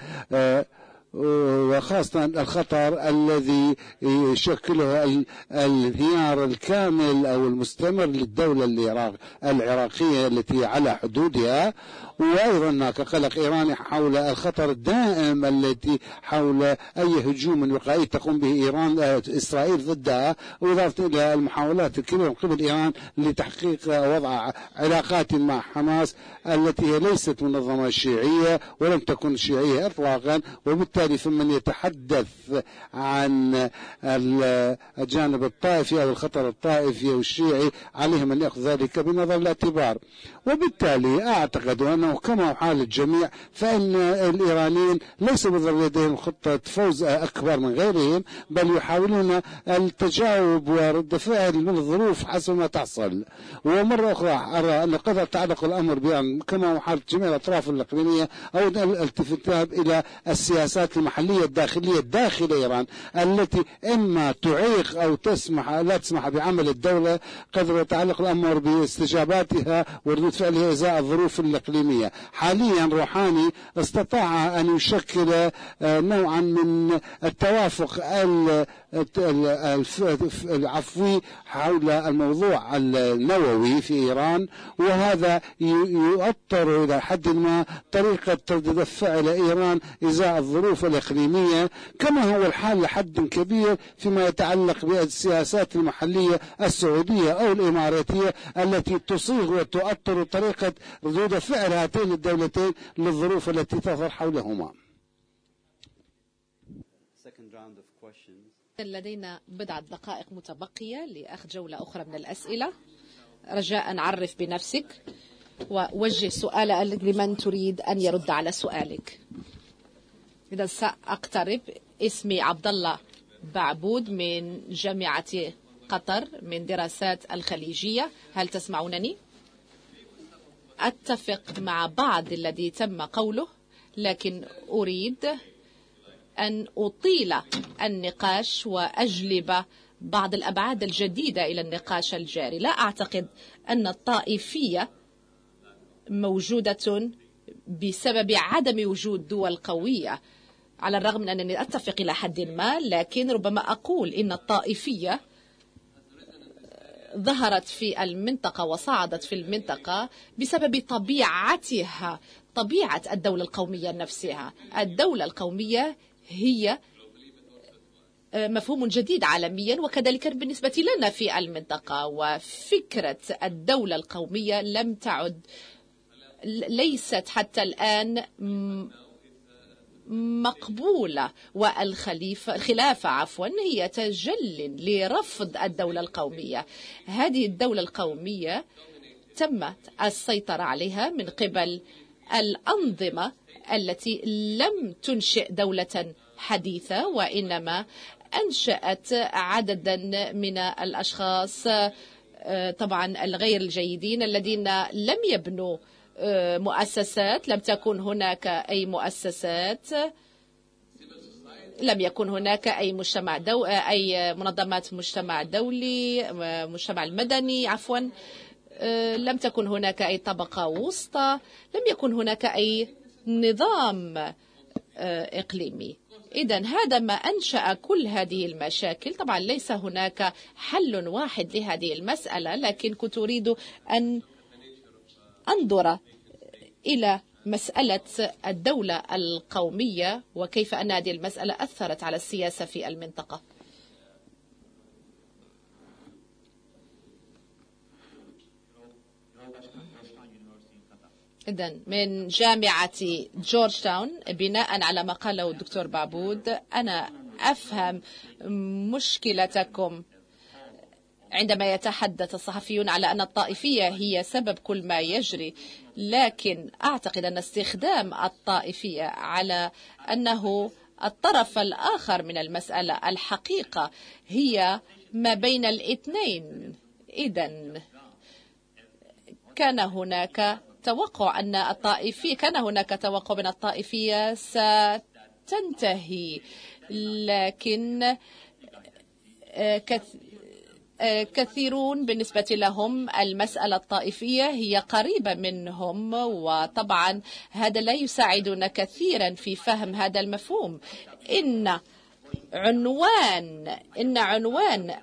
وخاصة الخطر الذي يشكله الانهيار الكامل أو المستمر للدولة العراقية التي على حدودها. وأيضا هناك قلق إيراني حول الخطر الدائم التي حول أي هجوم وقائي تقوم به إيران إسرائيل ضدها، وإضافة إلى المحاولات الكبيرة من قبل إيران لتحقيق وضع علاقات مع حماس التي هي ليست منظمة شيعية ولم تكن شيعية إطلاقا، وبالتالي وبالتالي فمن يتحدث عن الجانب الطائفي أو الخطر الطائفي والشيعي عليهم أن يأخذ ذلك بنظر الاعتبار. وبالتالي أعتقد أنه كما حال الجميع فإن الإيرانيين ليس بضر لديهم خطة فوز أكبر من غيرهم، بل يحاولون التجاوب ورد فعل من الظروف حسب ما تحصل. ومرة أخرى أرى أن قد يتعلق الأمر بأن كما حال جميع الأطراف الإقليمية أو الالتفات إلى السياسات المحلية الداخلية داخل إيران التي إما تعيق أو لا تسمح بعمل الدولة، قد يتعلق الأمر باستجاباتها وردود فعلها إزاء الظروف الإقليمية. حاليا روحاني استطاع أن يشكل نوعا من التوافق العفوي حول الموضوع النووي في إيران، وهذا يؤطر إلى حد ما طريقة تردد فعل إيران إزاء الظروف الإقليمية، كما هو الحال لحد كبير فيما يتعلق بالسياسات المحلية السعودية أو الإماراتية التي تصيغ وتؤطر طريقة ردود فعل هاتين الدولتين للظروف التي تظهر حولهما. لدينا بضعة دقائق متبقية لأخذ جولة أخرى من الأسئلة. رجاء عرف بنفسك ووجه سؤالك لمن تريد أن يرد على سؤالك. إذا سأقترب. اسمي عبد الله بعبود من جامعة قطر من دراسات الخليجية. هل تسمعونني؟ أتفق مع بعض الذي تم قوله، لكن أريد أن أطيل النقاش وأجلب بعض الأبعاد الجديدة إلى النقاش الجاري. لا أعتقد أن الطائفية موجودة بسبب عدم وجود دول قوية، على الرغم من أنني أتفق إلى حد ما، لكن ربما أقول إن الطائفية ظهرت في المنطقة وصعدت في المنطقة بسبب طبيعتها، طبيعة الدولة القومية نفسها. الدولة القومية هي مفهوم جديد عالميا وكذلك بالنسبة لنا في المنطقة، وفكرة الدولة القومية لم تعد، ليست حتى الآن مقبولة، الخلافة هي تجل لرفض الدولة القومية. هذه الدولة القومية تمت السيطرة عليها من قبل الأنظمة التي لم تنشئ دولة حديثة، وإنما أنشأت عددا من الأشخاص طبعا الغير الجيدين الذين لم يبنوا مؤسسات، لم تكن هناك أي مؤسسات، لم يكن هناك أي أي منظمات مجتمع دولي، مجتمع المدني لم تكن هناك أي طبقة وسطى، لم يكن هناك أي نظام إقليمي. إذن هذا ما أنشأ كل هذه المشاكل. طبعا ليس هناك حل واحد لهذه المسألة، لكن كنت أريد أن أنظر إلى مسألة الدولة القومية وكيف أن هذه المسألة أثرت على السياسة في المنطقة. إذن من جامعة جورج تاون، بناء على ما قاله الدكتور بعبود، أنا أفهم مشكلتكم عندما يتحدث الصحفيون على أن الطائفية هي سبب كل ما يجري، لكن أعتقد أن استخدام الطائفية على أنه الطرف الآخر من المسألة، الحقيقة هي ما بين الاثنين. إذن كان هناك توقع أن الطائفية، كان هناك توقع أن الطائفية ستنتهي، لكن كثيرون بالنسبة لهم المسألة الطائفية هي قريبة منهم، وطبعا هذا لا يساعدنا كثيرا في فهم هذا المفهوم. إن عنوان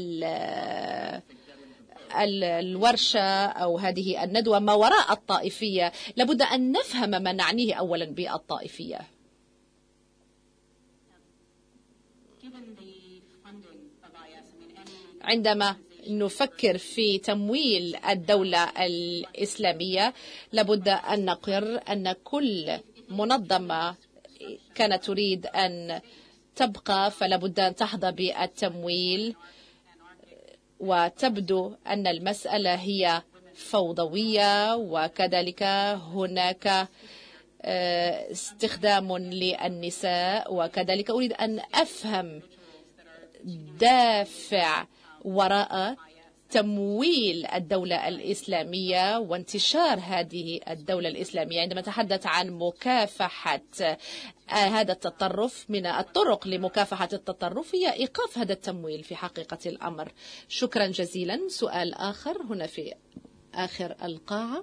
الورشة أو هذه الندوة ما وراء الطائفية، لابد أن نفهم ما نعنيه أولا بالطائفية. عندما نفكر في تمويل الدولة الإسلامية، لابد أن نقر أن كل منظمة كانت تريد أن تبقى فلا بد أن تحظى بالتمويل، وتبدو أن المسألة هي فوضوية، وكذلك هناك استخدام للنساء، وكذلك أريد أن أفهم دافع وراء تمويل الدولة الإسلامية وانتشار هذه الدولة الإسلامية. عندما نتحدث عن مكافحة هذا التطرف، من الطرق لمكافحة التطرف هي إيقاف هذا التمويل في حقيقة الأمر. شكرا جزيلا. سؤال آخر هنا في آخر القاعة.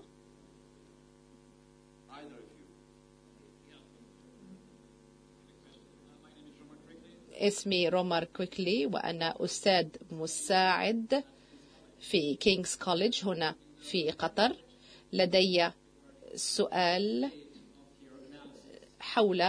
اسمي رومار كويكلي، وأنا أستاذ مساعد في كينغز كوليدج هنا في قطر. لدي سؤال حول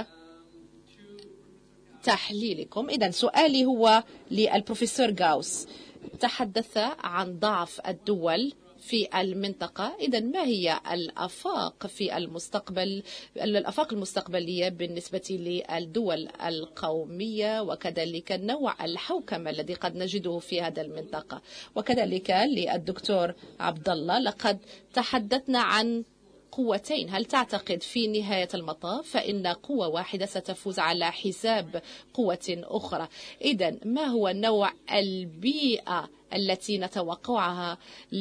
تحليلكم. إذن سؤالي هو للبروفيسور غاوس. تحدث عن ضعف الدول في المنطقة. إذن ما هي الآفاق في المستقبل، الآفاق المستقبلية بالنسبة للدول القومية، وكذلك نوع الحوكمة الذي قد نجده في هذا المنطقة؟ وكذلك للدكتور عبد الله، لقد تحدثنا عن قوتين. هل تعتقد في نهاية المطاف فإن قوة واحدة ستفوز على حساب قوة أخرى؟ إذن ما هو نوع البيئة التي نتوقعها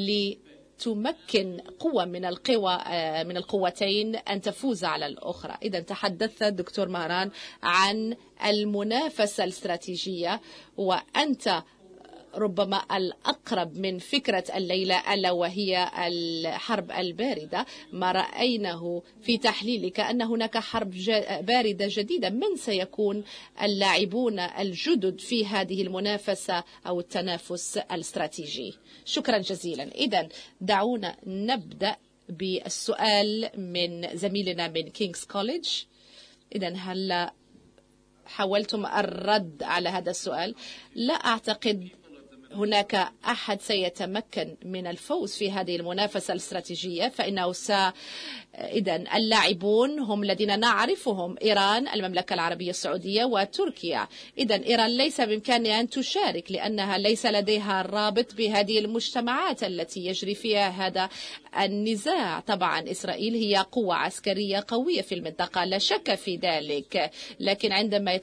لتمكن قوة من القوتين أن تفوز على الأخرى؟ إذن تحدثت دكتور مهران عن المنافسة الاستراتيجية، وأنت ربما الأقرب من فكرة الليلة ألا وهي الحرب الباردة. ما رأيناه في تحليلك أن هناك حرب باردة جديدة. من سيكون اللاعبون الجدد في هذه المنافسة أو التنافس الاستراتيجي؟ شكرا جزيلا. إذن دعونا نبدأ بالسؤال من زميلنا من كينغز كوليدج. إذن هل حاولتم الرد على هذا السؤال؟ لا أعتقد هناك أحد سيتمكن من الفوز في هذه المنافسة الاستراتيجية، فإنه إذن اللاعبون هم الذين نعرفهم: إيران، المملكة العربية السعودية، وتركيا. إذن إيران ليس بإمكانها أن تشارك لأنها ليس لديها رابط بهذه المجتمعات التي يجري فيها هذا النزاع. طبعا إسرائيل هي قوة عسكرية قوية في المنطقة، لا شك في ذلك، لكن عندما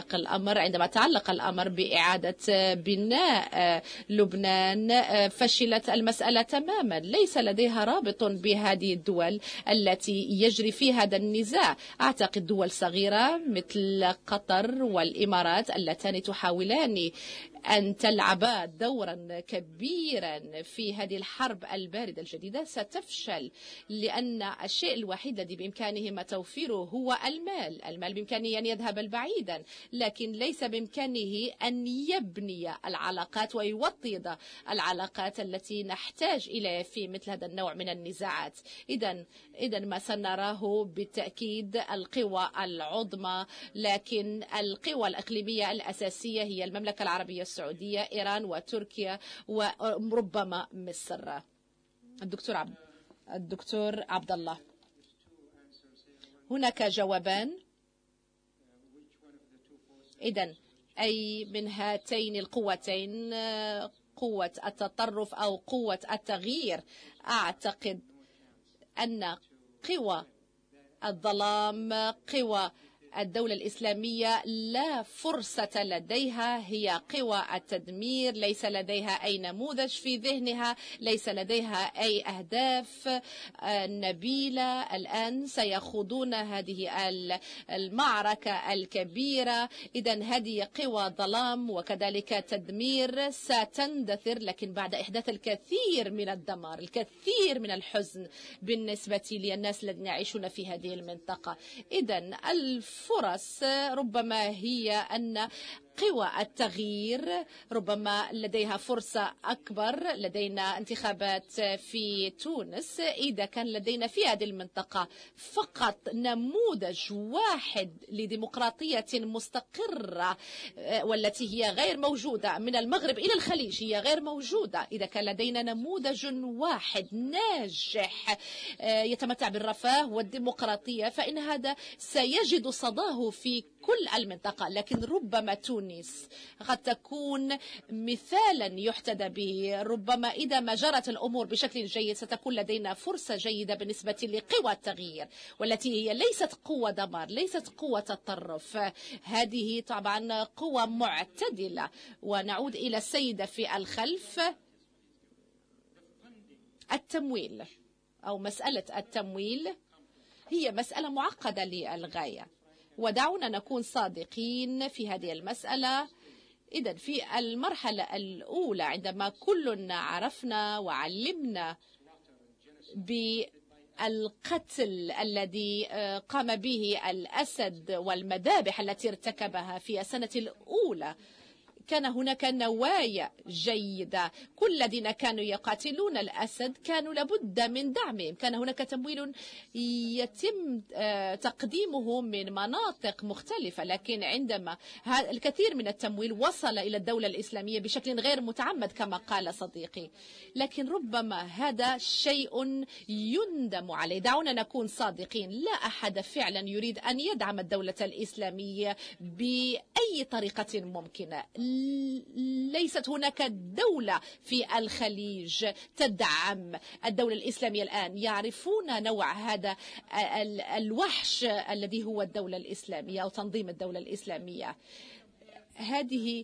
تعلق الأمر بإعادة بناء لبنان فشلت المسألة تماما. ليس لديها رابط بهذه الدول التي يجري فيها هذا النزاع. أعتقد دول صغيرة مثل قطر والإمارات اللتان تحاولان أن تلعبا دورا كبيرا في هذه الحرب الباردة الجديدة ستفشل، لأن الشيء الوحيد الذي بإمكانهما توفيره هو المال بإمكانه أن يذهب بعيدا، لكن ليس بإمكانه أن يبني العلاقات ويوطد العلاقات التي نحتاج إليها في مثل هذا النوع من النزاعات. إذن ما سنراه بالتأكيد القوى العظمى، لكن القوى الإقليمية الأساسية هي المملكة العربية السعودية، إيران، وتركيا، وربما مصر. الدكتور عبد الله، هناك جوابان. إذن أي من هاتين القوتين، قوة التطرف أو قوة التغيير؟ أعتقد أن قوى الظلام، قوى الدولة الإسلامية لا فرصة لديها، هي قوى التدمير. ليس لديها أي نموذج في ذهنها، ليس لديها أي أهداف نبيلة. الآن سيخوضون هذه المعركة الكبيرة. إذن هذه قوى ظلام وكذلك تدمير ستندثر، لكن بعد إحداث الكثير من الدمار، الكثير من الحزن بالنسبة للناس الذين يعيشون في هذه المنطقة. إذن الفرص ربما هي أن قوى التغيير ربما لديها فرصة أكبر. لدينا انتخابات في تونس. إذا كان لدينا في هذه المنطقة فقط نموذج واحد لديمقراطية مستقرة والتي هي غير موجودة من المغرب إلى الخليج، هي غير موجودة. إذا كان لدينا نموذج واحد ناجح يتمتع بالرفاه والديمقراطية، فإن هذا سيجد صداه في كل المنطقة، لكن ربما تونس قد تكون مثالا يحتذى به. ربما إذا ما جرت الأمور بشكل جيد ستكون لدينا فرصة جيدة بالنسبة لقوى التغيير، والتي هي ليست قوة دمار، ليست قوة تطرف، هذه طبعا قوة معتدلة. ونعود إلى السيدة في الخلف. التمويل أو مسألة التمويل هي مسألة معقدة للغاية، ودعونا نكون صادقين في هذه المسألة. إذن في المرحلة الأولى عندما كلنا عرفنا وعلمنا بالقتل الذي قام به الأسد والمذابح التي ارتكبها في السنة الأولى، كان هناك نوايا جيدة. كل الذين كانوا يقاتلون الأسد كانوا لابد من دعمهم. كان هناك تمويل يتم تقديمه من مناطق مختلفة، لكن عندما الكثير من التمويل وصل إلى الدولة الإسلامية بشكل غير متعمد كما قال صديقي، لكن ربما هذا شيء يندم عليه. دعونا نكون صادقين، لا أحد فعلا يريد أن يدعم الدولة الإسلامية بأي طريقة ممكنة. ليست هناك دولة في الخليج تدعم الدولة الإسلامية الآن. يعرفون نوع هذا الوحش الذي هو الدولة الإسلامية أو تنظيم الدولة الإسلامية. هذه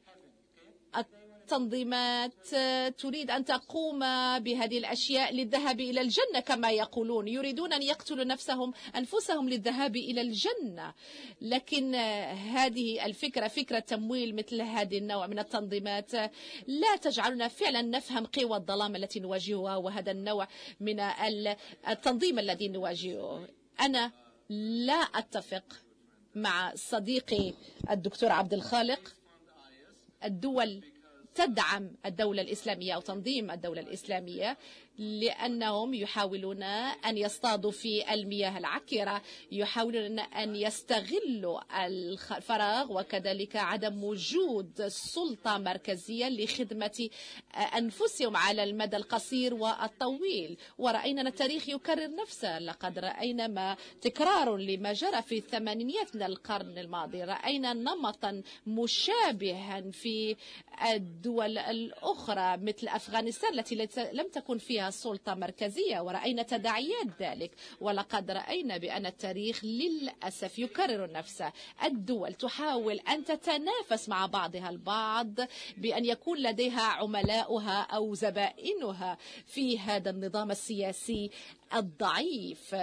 التنظيمات تريد أن تقوم بهذه الأشياء للذهاب إلى الجنة كما يقولون، يريدون أن يقتلوا أنفسهم للذهاب إلى الجنة. لكن هذه الفكرة، فكرة تمويل مثل هذه النوع من التنظيمات، لا تجعلنا فعلا نفهم قوى الظلام التي نواجهها وهذا النوع من التنظيم الذي نواجهه. أنا لا أتفق مع صديقي الدكتور عبد الخالق. الدول تدعم الدولة الإسلامية أو تنظيم الدولة الإسلامية لأنهم يحاولون أن يصطادوا في المياه العكرة، يحاولون أن يستغلوا الفراغ وكذلك عدم وجود سلطة مركزية لخدمة أنفسهم على المدى القصير والطويل. ورأينا التاريخ يكرر نفسه، لقد رأينا ما تكرار لما جرى في الثمانينيات من القرن الماضي. رأينا نمطا مشابها في الدول الأخرى مثل أفغانستان التي لم تكن فيها سلطة مركزية، ورأينا تداعيات ذلك. ولقد رأينا بأن التاريخ للأسف يكرر نفسه. الدول تحاول أن تتنافس مع بعضها البعض بأن يكون لديها عملاؤها أو زبائنها في هذا النظام السياسي الضعيف.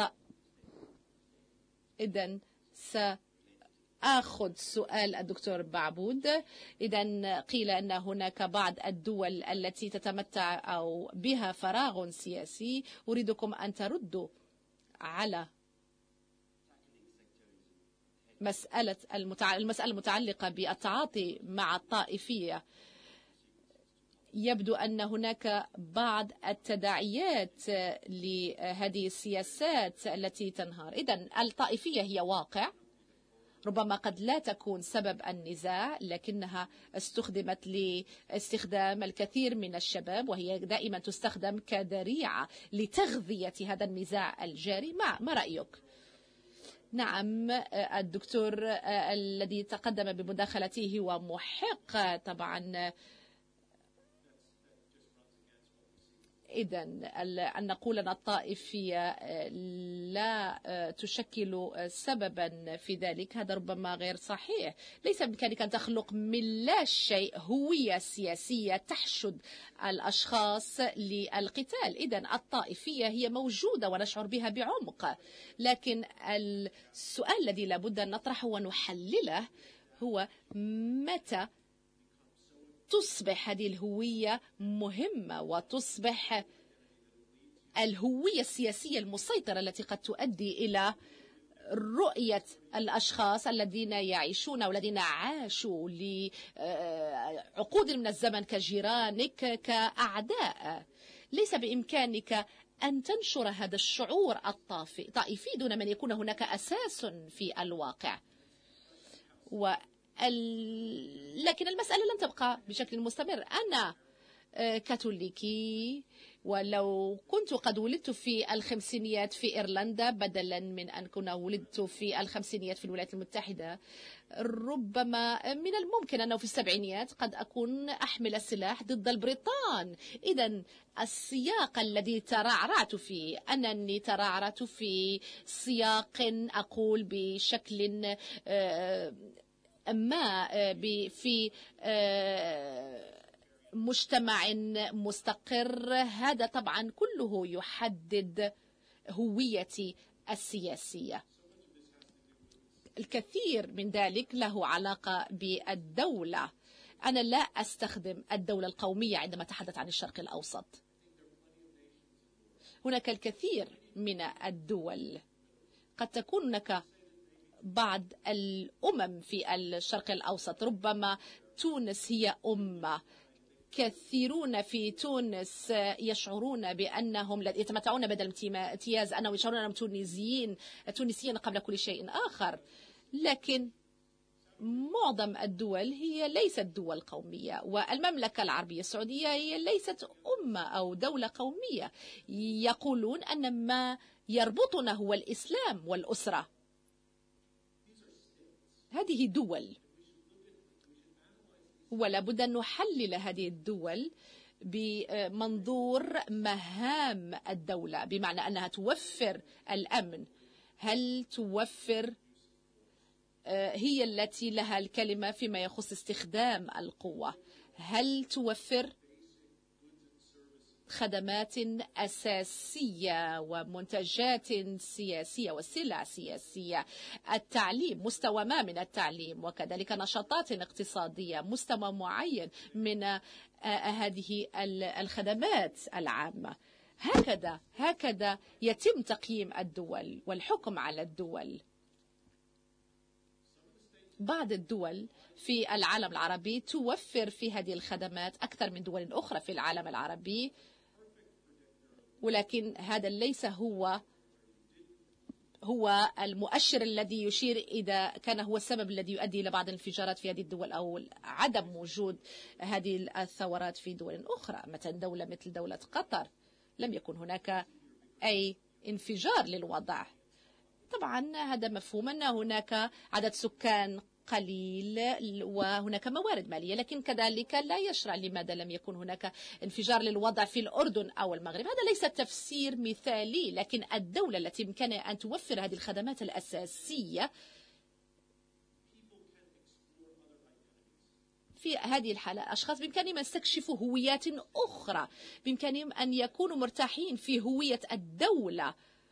إذن أخذ سؤال الدكتور بعبود. إذا قيل أن هناك بعض الدول التي تتمتع أو بها فراغ سياسي. أريدكم أن تردوا على المسألة المتعلقة بالتعاطي مع الطائفية. يبدو أن هناك بعض التداعيات لهذه السياسات التي تنهار. إذن الطائفية هي واقع، ربما قد لا تكون سبب النزاع، لكنها استخدمت لاستخدام الكثير من الشباب، وهي دائما تستخدم كذريعة لتغذية هذا النزاع الجاري. ما رأيك؟ نعم، الدكتور الذي تقدم بمداخلته هو محق طبعا. إذن أن نقول أن الطائفية لا تشكل سببا في ذلك هذا ربما غير صحيح. ليس بإمكانك أن تخلق من لا شيء هوية سياسية تحشد الأشخاص للقتال. إذن الطائفية هي موجودة ونشعر بها بعمق، لكن السؤال الذي لابد أن نطرحه ونحلله هو متى تصبح هذه الهوية مهمة وتصبح الهوية السياسية المسيطرة التي قد تؤدي إلى رؤية الأشخاص الذين يعيشون والذين عاشوا لعقود من الزمن كجيرانك كأعداء. ليس بإمكانك أن تنشر هذا الشعور الطائفي دون من يكون هناك أساس في الواقع. لكن المسألة لن تبقى بشكل مستمر. أنا كاثوليكي ولو كنت قد ولدت في الخمسينيات في إيرلندا بدلا من أن كنا ولدت في الخمسينيات في الولايات المتحدة، ربما من الممكن أنه في السبعينيات قد أكون أحمل السلاح ضد البريطان. إذن السياق الذي ترعرعت فيه، أنني ترعرعت في سياق أقول بشكل ما في مجتمع مستقر، هذا طبعا كله يحدد هويتي السياسية. الكثير من ذلك له علاقة بالدولة. أنا لا أستخدم الدولة القومية عندما أتحدث عن الشرق الأوسط. هناك الكثير من الدول، قد تكون هناك بعض الأمم في الشرق الأوسط، ربما تونس هي أمة. كثيرون في تونس يشعرون بأنهم يتمتعون بدل امتياز، أنهم يشعرون أنهم تونسيين قبل كل شيء آخر. لكن معظم الدول هي ليست دول قومية، والمملكة العربية السعودية هي ليست أمة أو دولة قومية. يقولون أن ما يربطنا هو الإسلام والأسرة. هذه دول، ولا بد أن نحلل هذه الدول بمنظور مهام الدولة، بمعنى أنها توفر الأمن. هل توفر، هي التي لها الكلمة فيما يخص استخدام القوة؟ هل توفر خدمات أساسية ومنتجات سياسية وسلع سياسية؟ التعليم، مستوى ما من التعليم، وكذلك نشاطات اقتصادية، مستوى معين من هذه الخدمات العامة. هكذا يتم تقييم الدول والحكم على الدول. بعض الدول في العالم العربي توفر في هذه الخدمات أكثر من دول أخرى في العالم العربي، ولكن هذا ليس هو المؤشر الذي يشير إذا كان هو السبب الذي يؤدي إلى بعض الانفجارات في هذه الدول أو عدم وجود هذه الثورات في دول أخرى. مثلا دولة مثل دولة قطر لم يكن هناك أي انفجار للوضع. طبعا هذا مفهوم أن هناك عدد سكان قليل وهناك موارد مالية، لكن كذلك لا يشرع لماذا لم يكن هناك انفجار للوضع في الأردن أو المغرب. هذا ليس تفسير مثالي، لكن الدولة التي بإمكانها أن توفر هذه الخدمات الأساسية في هذه الحالة، أشخاص بإمكانهم أن يستكشفوا هويات أخرى، بإمكانهم أن يكونوا مرتاحين في هوية الدولة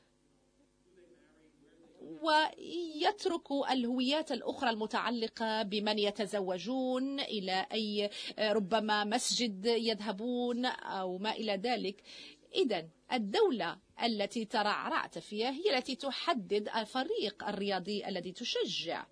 ويتركوا الهويات الأخرى المتعلقة بمن يتزوجون، إلى أي ربما مسجد يذهبون أو ما إلى ذلك. إذن الدولة التي ترعرعت فيها هي التي تحدد الفريق الرياضي الذي تشجع.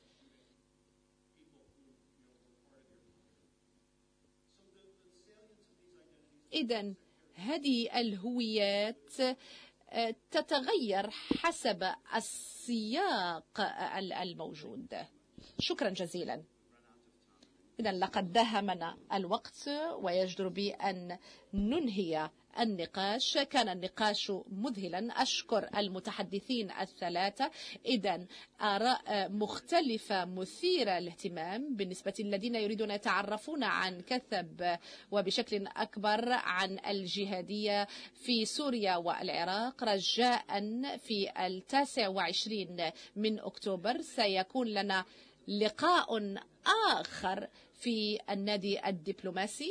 إذن هذه الهويات تتغير حسب السياق الموجود. شكرا جزيلا. إذن لقد داهمنا الوقت ويجدر بي أن ننهي النقاش. كان النقاش مذهلا. أشكر المتحدثين الثلاثة. إذن آراء مختلفة مثيرة للاهتمام بالنسبة للذين يريدون يتعرفون عن كثب وبشكل أكبر عن الجهادية في سوريا والعراق. رجاء في 29 من أكتوبر سيكون لنا لقاء آخر في النادي الدبلوماسي،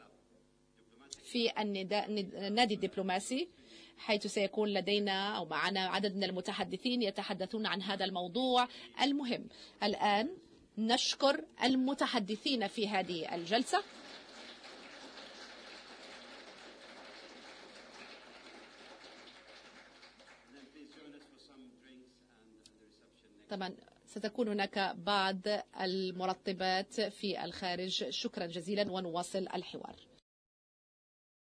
النادي الدبلوماسي، حيث سيكون لدينا أو معنا عدد من المتحدثين يتحدثون عن هذا الموضوع المهم. الآن نشكر المتحدثين في هذه الجلسة. طبعا ستكون هناك بعض المرطبات في الخارج. شكرا جزيلا ونواصل الحوار.